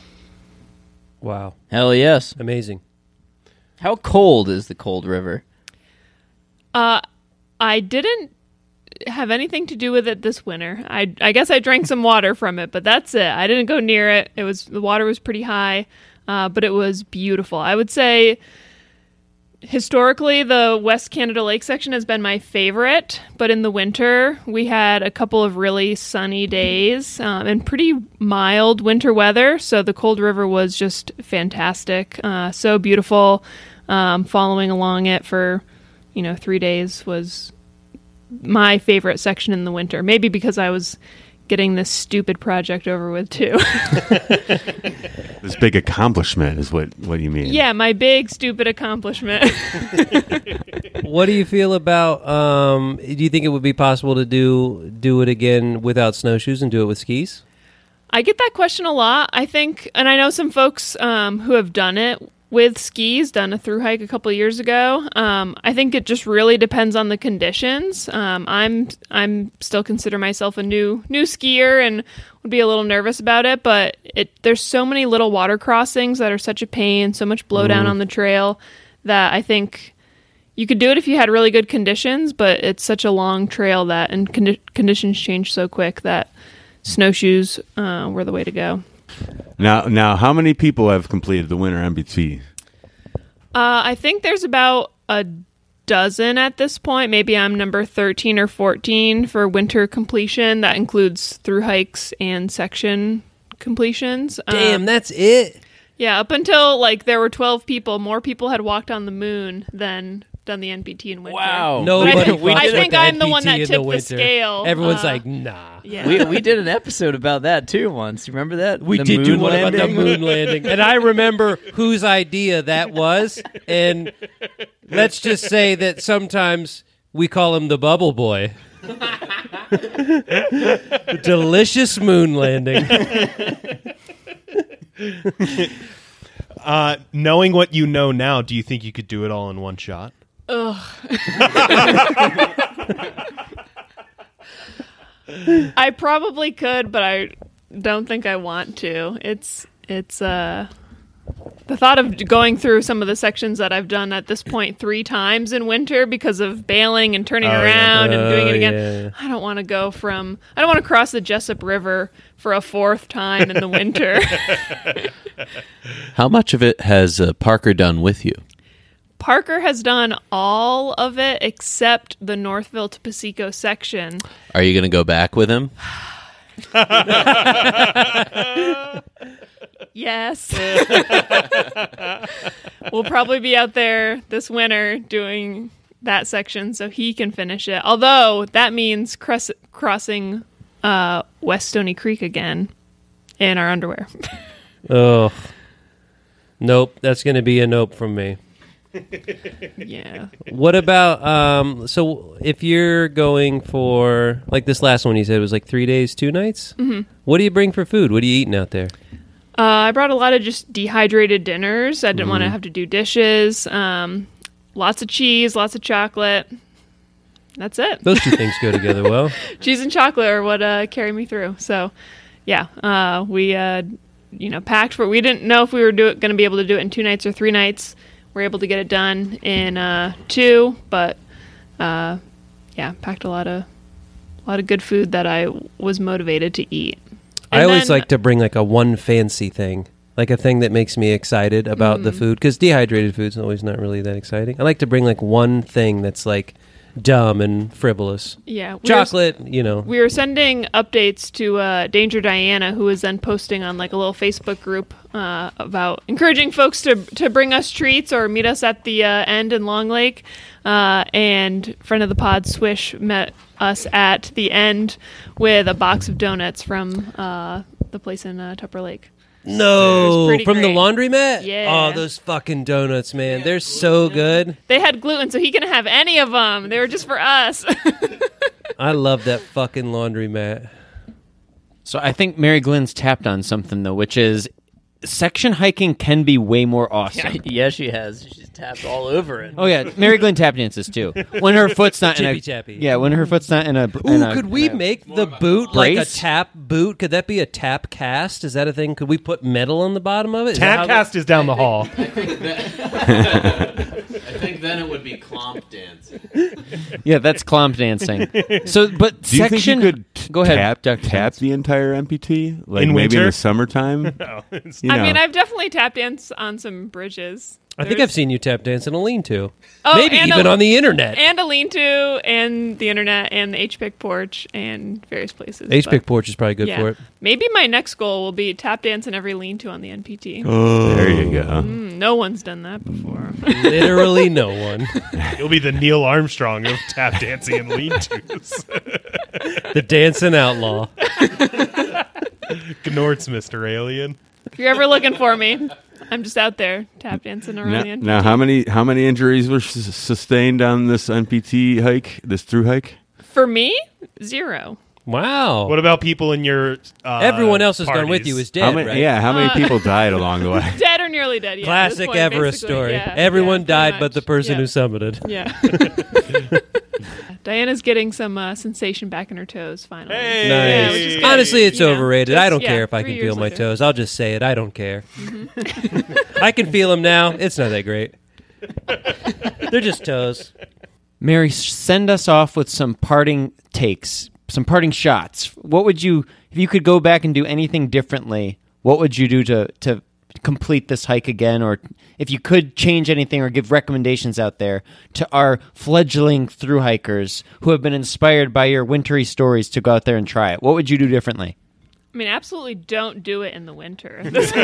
Wow. Hell yes. Amazing. How cold is the Cold River? Uh, I didn't have anything to do with it this winter. I I guess I drank some water from it, but that's it. I didn't go near it. It was the water was pretty high, uh, but it was beautiful. I would say historically the West Canada Lake section has been my favorite, but in the winter we had a couple of really sunny days um, and pretty mild winter weather, so the Cold River was just fantastic. Uh, so beautiful. Um, following along it for you know three days was my favorite section in the winter. Maybe because I was getting this stupid project over with too. This big accomplishment is what, what you mean. Yeah, my big stupid accomplishment. What do you feel about? Um, do you think it would be possible to do do it again without snowshoes and do it with skis? I get that question a lot. I think, and I know some folks um, who have done it with skis, done a through hike a couple of years ago. Um, I think it just really depends on the conditions. Um, I'm I'm still consider myself a new new skier and would be a little nervous about it, but it there's so many little water crossings that are such a pain, so much blowdown on the trail that I think you could do it if you had really good conditions, but it's such a long trail that and condi- conditions change so quick that snowshoes uh, were the way to go. Now, now, how many people have completed the winter M B T? Uh, I think there's about a dozen at this point. Maybe I'm number thirteen or fourteen for winter completion. That includes through hikes and section completions. Damn, Um, that's it. yeah, up until like there were twelve people, more people had walked on the moon than done the N P T in winter. Wow. Nobody. I think- fucks I with think the I'm the N P T one that in the tipped the winter. scale. Everyone's Uh, like, nah. Yeah. We we did an episode about that too once. You remember that? We The did do moon one about the landing? moon landing, and I remember whose idea that was. And let's just say that sometimes we call him the Bubble Boy. The delicious moon landing. Uh, knowing what you know now, do you think you could do it all in one shot? I probably could, but I don't think I want to. It's it's uh the thought of going through some of the sections that I've done at this point three times in winter because of bailing and turning Oh, yeah. around and doing Oh, it again. yeah. I don't want to go from I don't want to cross the Jessup River for a fourth time in the winter. How much of it has uh, Parker done with you? Parker has done all of it except the Northville to Pasico section. Are you going to go back with him? Yes. We'll probably be out there this winter doing that section so he can finish it. Although that means cross- crossing uh, West Stony Creek again in our underwear. Oh, nope. That's going to be a nope from me. Yeah. What about um? So if you're going for like this last one, you said it was like three days, two nights. Mm-hmm. What do you bring for food? What are you eating out there? Uh, I brought a lot of just dehydrated dinners. I didn't want to have to do dishes. Um, lots of cheese, lots of chocolate. that's it. Those two things go together well. Cheese and chocolate are what uh, carry me through. So, yeah, uh, we uh, you know packed for. We didn't know if we were going to be able to do it in two nights or three nights. We're able to get it done in uh, two, but uh, yeah, packed a lot of a lot of good food that I was motivated to eat. And I always then- like to bring like a one fancy thing, like a thing that makes me excited about Mm. the food, because dehydrated food's always not really that exciting. I like to bring like one thing that's like dumb and frivolous. yeah, we were- Chocolate, you know. We were sending updates to uh, Danger Diana, who was then posting on like a little Facebook group uh, about encouraging folks to to bring us treats or meet us at the uh, end in Long Lake. Uh, and friend of the pod, Swish, met us at the end with a box of donuts from uh, the place in uh, Tupper Lake. No, It was pretty from the great. laundromat? Yeah. Oh, those fucking donuts, man. They're so good. They had gluten, so he couldn't have any of them. They were just for us. I love that fucking laundromat. So I think Mary Glenn's tapped on something though, which is section hiking can be way more awesome. Yeah, she has. She's tapped all over it. Oh yeah, Mary Glenn tap dances too. When her foot's not in a Chippy-chappy. yeah, when her foot's not in a. Ooh, in a- could we in a- make the boot like a brace? tap boot? Could that be a tap cast? Is that a thing? Could we put metal on the bottom of it? Is that how Tapcast is down the hall. I think then it would be clomp dance. Yeah, that's clomp dancing. So, but Do you section. think you could t- Go ahead, tap, Doctor tap Jones. the entire M P T? Like In maybe in winter? the summertime? No, it's- You I know. mean, I've definitely tap danced on some bridges. I think There's- I've seen you tap dance in a lean-to. Oh, Maybe and even a- on the internet. and a lean-to, and the internet, and the H-Pick porch, and various places. H-Pick But, porch is probably good yeah. for it. Maybe my next goal will be tap dance in every lean-to on the N P T. There you go. Mm, no one's done that before. Literally no one. You'll be the Neil Armstrong of tap dancing and lean-tos. The dancing outlaw. Gnorts, Mister Alien. If you're ever looking for me, I'm just out there tap dancing around Now, the N P T. now, how many how many injuries were s- sustained on this N P T hike, this through hike? For me, zero. Wow. What about people in your uh, Everyone else who's gone parties? with you is dead, how many, right? Yeah, how many Uh, people died along the way? Dead or nearly dead. Yeah, at this Classic point, Everest basically. story. Yeah, Everyone yeah, died pretty but the much. person yeah. who summited. Yeah. Diana's getting some uh, sensation back in her toes finally. Hey! Nice. Yeah, which is good. Honestly, it's You know, overrated. just- I don't yeah, care if I three can years feel my later. toes. I'll just say it. I don't care. I can feel them now. It's not that great. They're just toes. Mary, send us off with some parting takes, some parting shots. What would you, if you could go back and do anything differently, what would you do to, to complete this hike again? Or if you could change anything or give recommendations out there to our fledgling through hikers who have been inspired by your wintry stories to go out there and try it, what would you do differently? I mean, absolutely don't do it in the winter.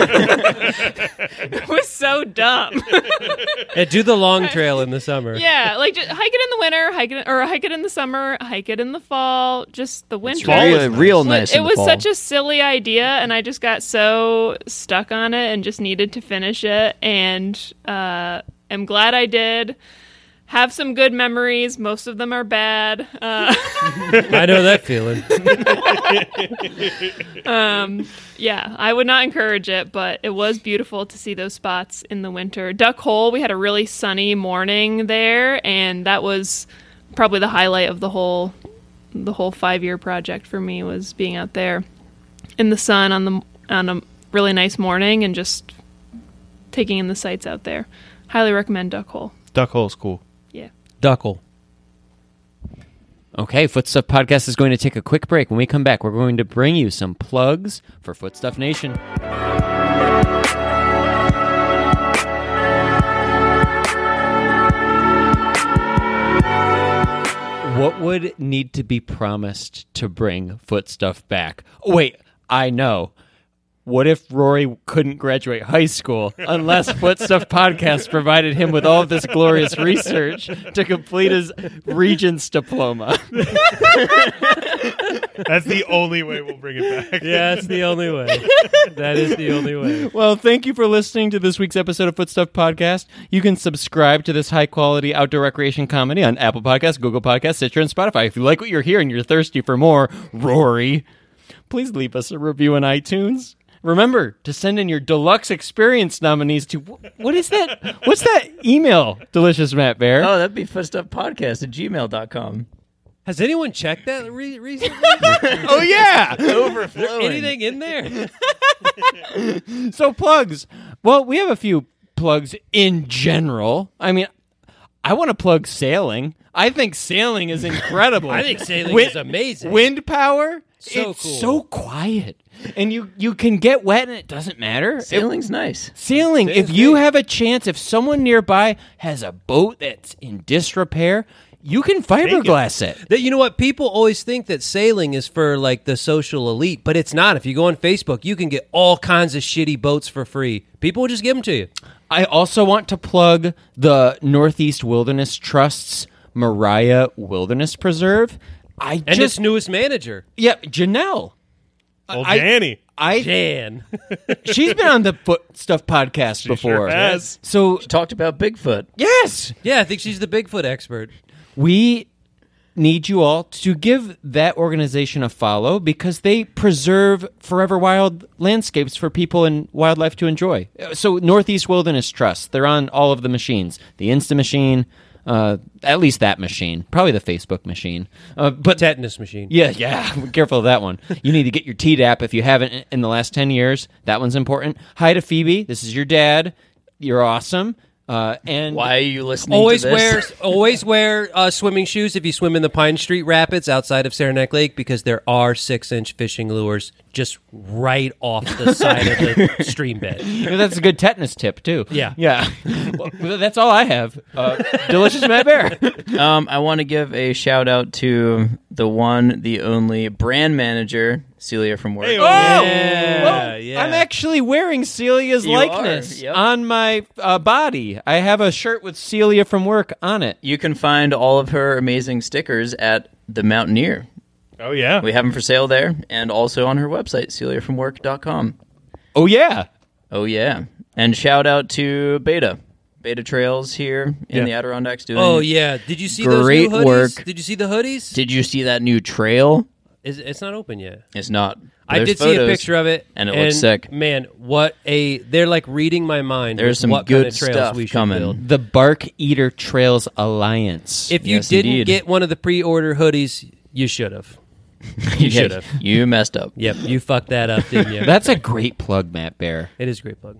It was so dumb. Yeah, do the long trail in the summer. Yeah, like just hike it in the winter, hike it or hike it in the summer, hike it in the fall. Just the winter. Fall real, is nice. real But nice. it in the was fall. such a silly idea, and I just got so stuck on it and just needed to finish it. And uh, I'm glad I did. Have some good memories. Most of them are bad. Uh, I know that feeling. yeah, I would not encourage it, but it was beautiful to see those spots in the winter. Duck Hole, we had a really sunny morning there, and that was probably the highlight of the whole the whole five year project for me was being out there in the sun on the on a really nice morning and just taking in the sights out there. Highly recommend Duck Hole. Duck Hole's cool. Yeah. Duckle. Okay, Footstuff Podcast is going to take a quick break. When we come back, we're going to bring you some plugs for Footstuff Nation. What would need to be promised to bring Footstuff back? Oh, wait, I know. What if Rory couldn't graduate high school unless Footstuff Podcast provided him with all of this glorious research to complete his Regents diploma? That's the only way we'll bring it back. Yeah, that's the only way. That is the only way. Well, thank you for listening to this week's episode of Footstuff Podcast. You can subscribe to this high-quality outdoor recreation comedy on Apple Podcasts, Google Podcasts, Stitcher, and Spotify. If you like what you're hearing, you're thirsty for more, Rory, please leave us a review on iTunes. Remember to send in your deluxe experience nominees to what is that? What's that email? Delicious Matt Bear. Oh, that'd be footstuffpodcast at gmail dot com. Has anyone checked that re- recently? Oh yeah. Overflowing. Anything in there? So plugs. Well, we have a few plugs in general. I mean, I want to plug sailing. I think sailing is incredible. I think sailing Wind- is amazing. Wind power. So it's cool. so quiet, and you you can get wet, and it doesn't matter. Sailing's nice. Sailing. If you have a chance, if someone nearby has a boat that's in disrepair, you can fiberglass it. That, you know what? People always think that sailing is for like the social elite, but it's not. If you go on Facebook, you can get all kinds of shitty boats for free. People will just give them to you. I also want to plug the Northeast Wilderness Trust's Mariah Wilderness Preserve. I And just its newest manager, yeah, Janelle. Old I- Danny. I Jan. she's been on the Foot Stuff podcast before. Sure has. So Talked about Bigfoot. yes, Yeah, I think she's the Bigfoot expert. we need you all to give that organization a follow because they preserve forever wild landscapes for people and wildlife to enjoy. So Northeast Wilderness Trust, they're on all of the machines. The Insta machine, uh, at least that machine, probably the Facebook machine. Uh, but Tetanus machine. yeah, yeah, be careful of that one. You need to get your T D A P if you haven't in- in the last ten years. That one's important. Hi to Phoebe. This is your dad. You're awesome. Uh, and Why are you listening Always to wear this? always wear uh, swimming shoes if you swim in the Pine Street Rapids outside of Saranac Lake, because there are six inch fishing lures just right off the side of the stream bed. that's a good tetanus tip too. Yeah. yeah. Well, that's all I have. Uh, delicious Matt Bear. Um, I want to give a shout out to the one, the only brand manager, Celia from work. Hey, Oh, Yeah, yeah. I'm actually wearing Celia's You likeness are, yep. on my uh, body. I have a shirt with Celia from work on it. You can find all of her amazing stickers at The Mountaineer. Oh, yeah. We have them for sale there, and also on her website, celia from work dot com. Oh yeah. Oh, yeah. And shout out to Beta. Beta Trails here in Yeah. the Adirondacks doing Oh yeah, did you see Great those new hoodies? work. Did you see the hoodies? Did you see that new trail? Is, it's not open yet. It's not. I There's did see a photos, picture of it, and it looks sick. Man, what a they're like reading my mind. There's with some what good kind of trails stuff we should coming. build. The Bark Eater Trails Alliance. If you Yes, didn't indeed. get one of the pre-order hoodies, you should have. You should have. You messed up. Yep, you fucked that up, didn't you? That's a great plug, Matt Bear. It is a great plug.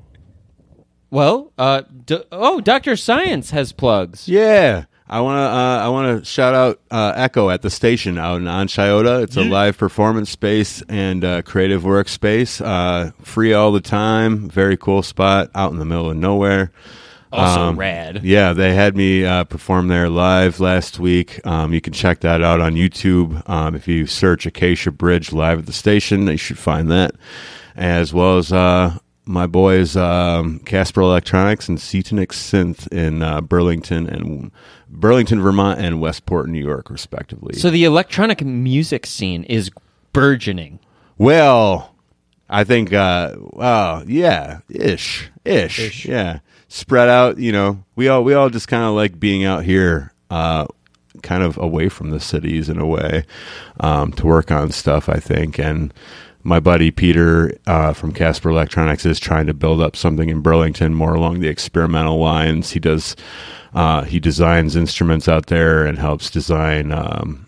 Well, uh, d- oh, Doctor Science has plugs. Yeah. I want to uh, I want to shout out uh, Echo at the station out in Onchiota. It's a live performance space and uh, creative workspace. Uh, free all the time. Very cool spot out in the middle of nowhere. Also Um, rad. Yeah, they had me uh, perform there live last week. Um, you can check that out on YouTube. Um, if you search Acacia Bridge live at the station, you should find that, as well as uh, my boys um, Casper Electronics and Cetonix Synth in uh, Burlington and Burlington, Vermont, and Westport, New York, respectively. So the electronic music scene is burgeoning. Well, I think, uh, well, yeah, ish, ish, Ish. yeah, spread out. You know, we all we all just kind of like being out here, uh, kind of away from the cities in a way, um, to work on stuff. I think, and my buddy Peter uh, from Casper Electronics is trying to build up something in Burlington more along the experimental lines. He does, uh, he designs instruments out there and helps design um,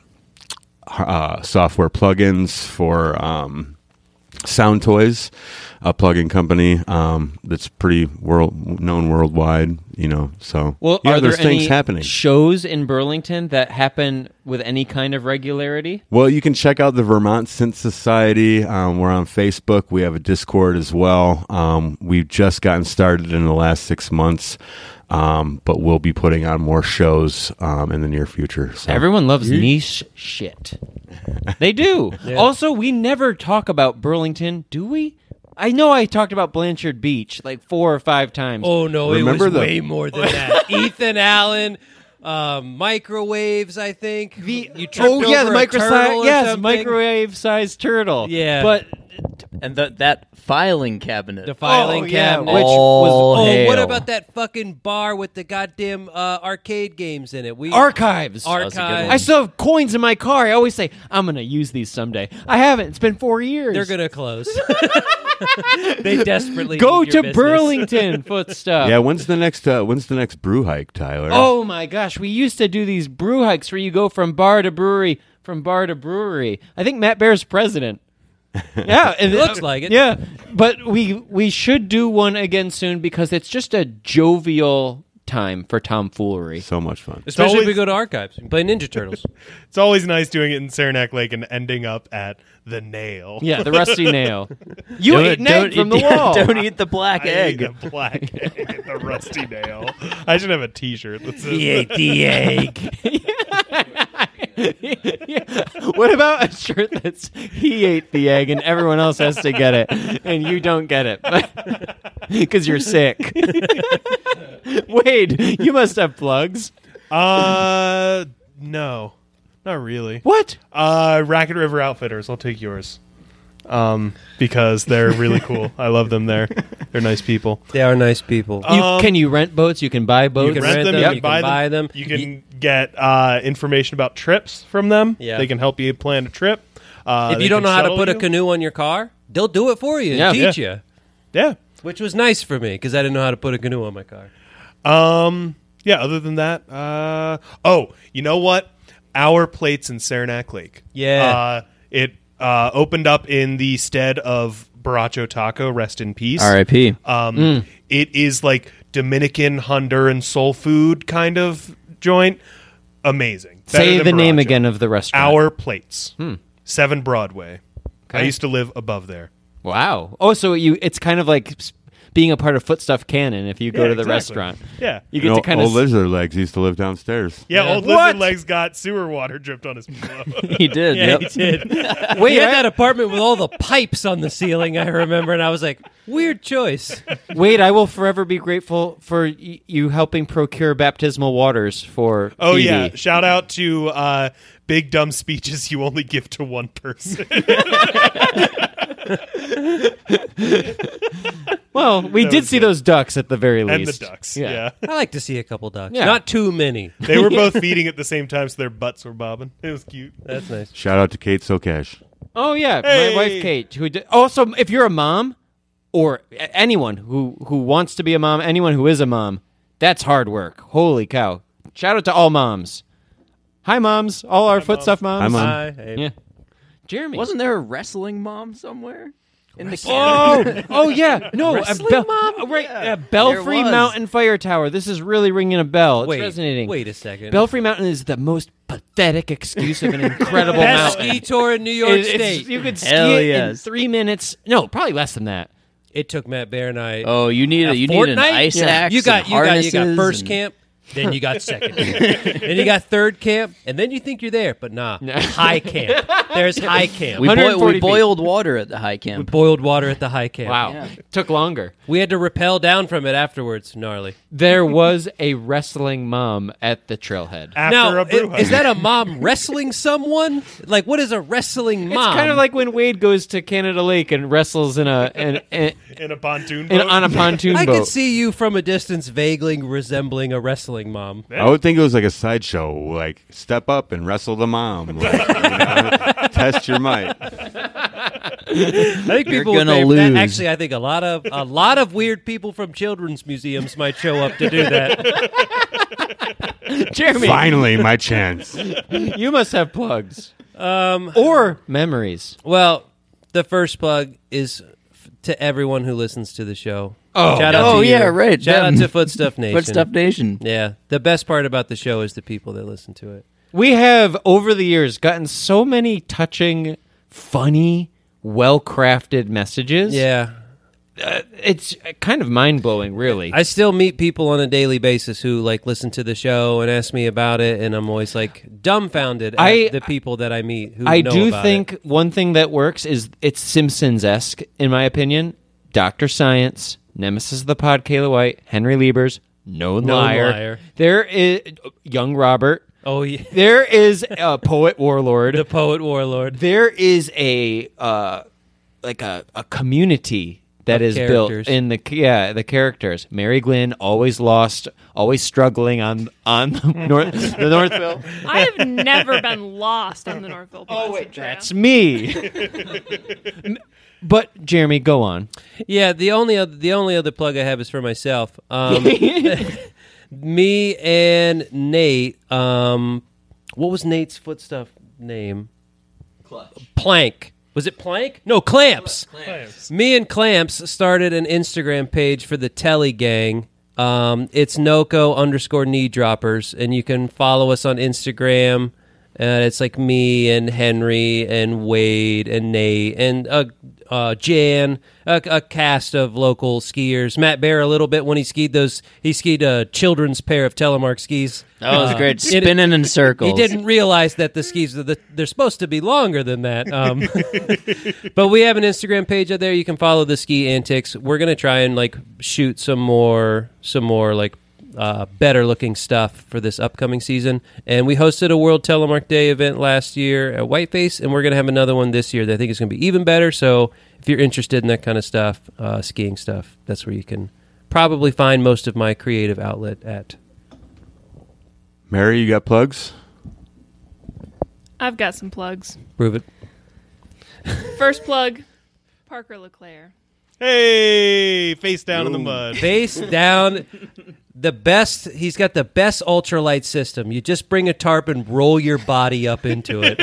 uh, software plugins for. Um, Sound Toys, a plugin company um, that's pretty world known worldwide. You know, so Well, yeah, are there's there things any happening. shows in Burlington that happen with any kind of regularity? Well, you can check out the Vermont Synth Society. Um, we're on Facebook. We have a Discord as well. Um, we've just gotten started in the last six months, um, but we'll be putting on more shows um, in the near future. So. Everyone loves niche shit. They do. Also, we never talk about Burlington, do we? I know I talked about Blanchard Beach like four or five times. Oh no, Remember it was the- way more than that. Ethan Allen, um, microwaves. I think The you tripped oh yeah, over the a micro turtle or yes, something. microwave sized turtle. Yeah. but And the, that filing cabinet. The filing Oh, yeah, cabinet. which All Oh, hail. what about that fucking bar with the goddamn uh, arcade games in it? We Archives. was a good archives. one. I still have coins in my car. I always say, I'm going to use these someday. I haven't. It's been four years. They're gonna close. They desperately Go need your to business. Burlington, foot stuff. Yeah, when's the next uh, when's the next brew hike, Tyler? Oh my gosh, we used to do these brew hikes where you go from bar to brewery, from bar to brewery. I think Matt Bear's president. Yeah, and, It looks like it. Yeah, but we we should do one again soon because it's just a jovial time for tomfoolery. So much fun. Especially always- if we go to archives and play Ninja Turtles. It's always nice doing it in Saranac Lake and ending up at the Nail. Yeah, the rusty nail. You Don't- ate an egg don't from eat- the wall. Don't eat the black I egg. ate a black egg at the Rusty Nail. I should have a T-shirt that says He ate the egg. Yeah. What about a shirt that's he ate the egg and everyone else has to get it and you don't get it because you're sick? Wade, you must have plugs. Uh, no, not really. What? Uh, Racket River Outfitters. I'll take yours. Um, because they're really cool. I love them there. They're nice people. They are nice people. You, Um, can you rent boats? You can buy boats. You can Rent rent them, them, you you can can buy buy them. them. You can get uh, information about trips from them. Yeah. They can help you plan a trip. Uh, If they you don't can know how to shuttle put a you. canoe on your car, they'll do it for you and Yeah. teach Yeah. you, Yeah. which was nice for me because I didn't know how to put a canoe on my car. Um. Yeah. Other than that, uh. Oh, you know what? Our plates in Saranac Lake. Yeah. Uh, it uh, opened up in the stead of Baracho Taco. Rest in peace. R I P Um. It is like Dominican, Honduran soul food kind of joint. Amazing. Better Say than the name Baracho. again of the restaurant. Our plates. Seven Broadway. I Okay. used to live above there. Wow. Oh, so you it's kind of like s- being a part of Footstuff Canon if you go Yeah, to the exactly. restaurant. Yeah. You get You know, to kind old of lizard legs used to live downstairs. Yeah, Yeah. old What? lizard legs got sewer water dripped on his pillow. He did. Yeah, yep. he did. Wait, he had I- that apartment with all the pipes on the ceiling, I remember, and I was like, weird choice. Wade, I will forever be grateful for y- you helping procure baptismal waters for Oh Phoebe. yeah! Shout out to uh, big dumb speeches you only give to one person. Well, we That did was see good. those ducks at the very least. and the ducks. Yeah. I like to see a couple ducks. Yeah. Not too many. They were both feeding at the same time, so their butts were bobbing. It was cute. That's nice. Shout out to Kate Sokesh. Oh yeah, Hey! my wife Kate. Who did, also, if you're a mom or a- anyone who who wants to be a mom, anyone who is a mom, that's hard work. Holy cow! Shout out to all moms. Hi, moms. All our foot stuff moms. Hi, Mom. Hi. Hey. Yeah. Jeremy. Wasn't there a wrestling mom somewhere in the Oh, canon? oh yeah. No, a Wrestling Bel- mom? oh, right. Yeah. uh, Belfry There was. Mountain Fire Tower. This is really ringing a bell. It's Wait, resonating. wait a second. Belfry Mountain is the most pathetic excuse of an incredible Best mountain. ski tour in New York It- it's- State. you could ski Hell it in yes. three minutes. No, probably less than that. It took Matt Bear and I. Oh, you need a, a you need an fortnight? ice Yeah. axe. You got and you got you got harnesses first and- camp, then you got second camp, then you got third camp, and then you think you're there, but nah, high camp. There's high camp. We, one hundred boi- forty we feet. boiled water at the high camp. boiled water at the high camp. Wow. Yeah. Took longer. We had to rappel down from it afterwards. Gnarly. There was a wrestling mom at the trailhead. After now, a brew i- hug. is that a mom wrestling someone? Like, what is a wrestling mom? It's kind of like when Wade goes to Canada Lake and wrestles in a in, in, in a pontoon in- boat? on a pontoon I boat. could see you from a distance vaguely resembling a wrestling mom. Yeah. I would think it was like a sideshow, like step up and wrestle the mom, like, you know, test your might. I think You're people would gonna pay- lose. Actually, I think a lot of a lot of weird people from children's museums might show up to do that. Jeremy, Finally, my chance. you must have plugs Um, or memories. well, the first plug is f- to everyone who listens to the show. Oh. Shout out Oh, to yeah, you. right, Shout them. out to Footstuff Nation. Footstuff Nation. Yeah, the best part about the show is the people that listen to it. We have over the years gotten so many touching, funny, well-crafted messages. Yeah, Uh, it's kind of mind-blowing, really. I still meet people on a daily basis who like listen to the show and ask me about it, and I'm always like dumbfounded at I- the people that I meet who I know do about think it. one thing that works is it's Simpsons-esque, in my opinion. Doctor Science, Nemesis of the Pod, Kayla White, Henry Liebers, Known Known Liar. Liar. There is Young Robert. Oh, yeah. There is a Poet Warlord. The Poet Warlord. There is a uh, like a, a community that Of is characters. built in the yeah the characters. Mary Glynn always lost, always struggling on on the North the Northville. I have never been lost on the Northville Placid Oh wait, Trail. that's me. But Jeremy, go on. Yeah, the only other, the only other plug I have is for myself. Um, me and Nate. Um, what was Nate's foot stuff name? Plank. Was it Plank? No, Clamps. Clamps. Me and Clamps started an Instagram page for the Telly Gang. Um, it's Noco underscore knee droppers, and you can follow us on Instagram. Uh, it's like me and Henry and Wade and Nate and uh, uh, Jan, a, a cast of local skiers. Matt Bear a little bit when he skied those. He skied a children's pair of Telemark skis. That was Uh, great, it- spinning in circles. He didn't realize that the skis are the, they're supposed to be longer than that. Um, but we have an Instagram page out there. You can follow the ski antics. We're gonna try and like shoot some more, some more like uh, better looking stuff for this upcoming season. And we hosted a World Telemark Day event last year at Whiteface, and we're gonna have another one this year that I think is gonna be even better. So if you're interested in that kind of stuff, uh, skiing stuff, that's where you can probably find most of my creative outlet at. Mary, you got plugs? I've got some plugs. Prove it. First plug, Parker LeClaire. Hey, face down in the mud. Face down, the best. He's got the best ultralight system. You just bring a tarp and roll your body up into it.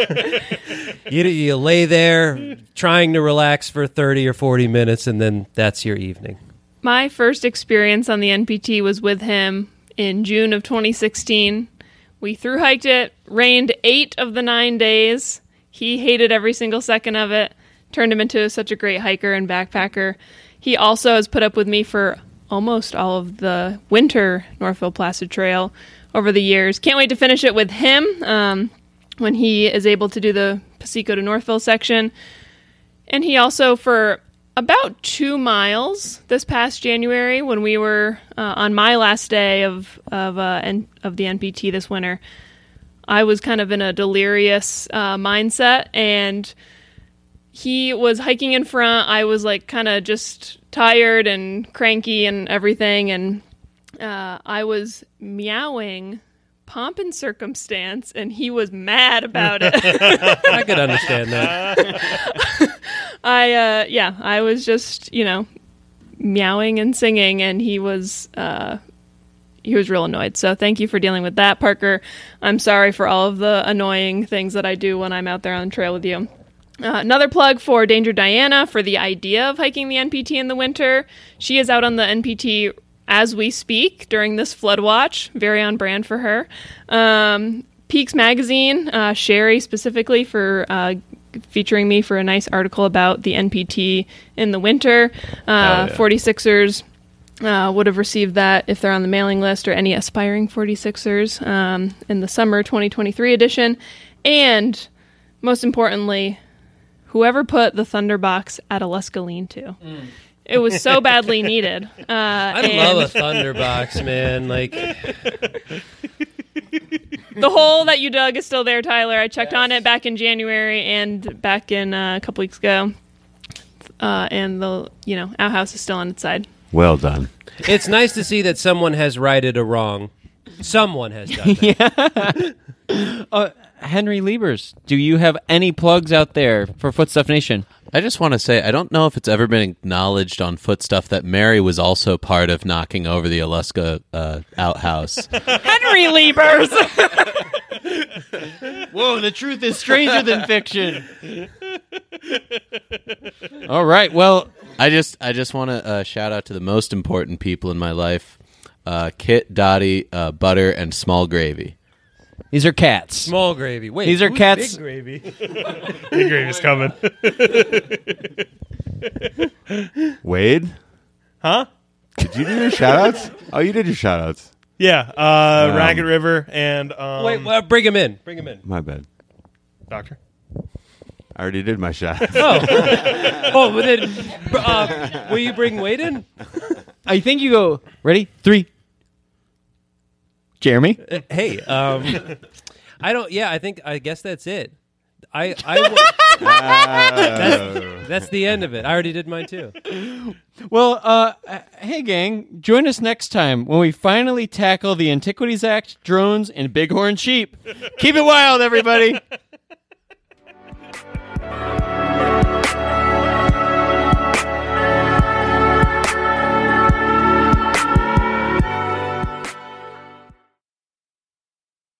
you, you lay there trying to relax for thirty or forty minutes, and then that's your evening. My first experience on the N P T was with him in June of twenty sixteen. We thru hiked it, rained eight of the nine days. He hated every single second of it. Turned him into such a great hiker and backpacker. He also has put up with me for almost all of the winter Northville Placid Trail over the years. Can't wait to finish it with him um, when he is able to do the Pasico to Northville section. And he also, for about two miles this past January, when we were uh, on my last day of of uh, N- of the N P T this winter, I was kind of in a delirious uh, mindset, and he was hiking in front. I was like kind of just tired and cranky and everything, and uh, I was meowing pomp and circumstance, and he was mad about it. I could understand that. I, uh, yeah, I was just, you know, meowing and singing, and he was, uh, he was real annoyed. So thank you for dealing with that, Parker. I'm sorry for all of the annoying things that I do when I'm out there on the trail with you. Uh, another plug for Danger Diana for the idea of hiking the N P T in the winter. She is out on the N P T as we speak during this flood watch. Very on brand for her. Um, Peaks Magazine, uh, Sherry specifically for uh, featuring me for a nice article about the N P T in the winter. Uh, yeah. forty-sixers uh, would have received that if they're on the mailing list, or any aspiring forty-sixers um, in the summer twenty twenty-three edition. And most importantly, whoever put the Thunderbox at Alaska Lean-To. Mm. It was so badly needed. Uh, I and love a Thunderbox, man. Like, the hole that you dug is still there, Tyler. I checked on it back in January and back in uh, a couple weeks ago. Uh, and the, you know, outhouse is still on its side. Well done. it's nice to see that someone has righted a wrong. Someone has done that. Uh, Henry Liebers, do you have any plugs out there for Footstuff Nation? I just want to say, I don't know if it's ever been acknowledged on Footstuff that Mary was also part of knocking over the Alaska uh, outhouse. Henry Liebers! Whoa, the truth is stranger than fiction. All right, well, I just, I just want to uh, shout out to the most important people in my life: uh, Kit, Dottie, uh, Butter, and Small Gravy. these are cats. Small gravy. Wait, These are who's cats- Big gravy. Big Gravy's coming. Wade, Huh? did you do your shout-outs? Oh, you did your shout-outs. Yeah, uh, Um, Ragged River and um, Wait, well, bring him in. Bring him in. My bad. Doctor. I already did my shout-outs. Oh, but then, uh, will you bring Wade in? I think you go, ready? Three. Jeremy? Uh, Hey, um, I don't. Yeah, I think. I guess that's it. I, I will- that's, that's the end of it. I already did mine too. Well, uh, uh, hey, gang, join us next time when we finally tackle the Antiquities Act, drones, and bighorn sheep. Keep it wild, everybody.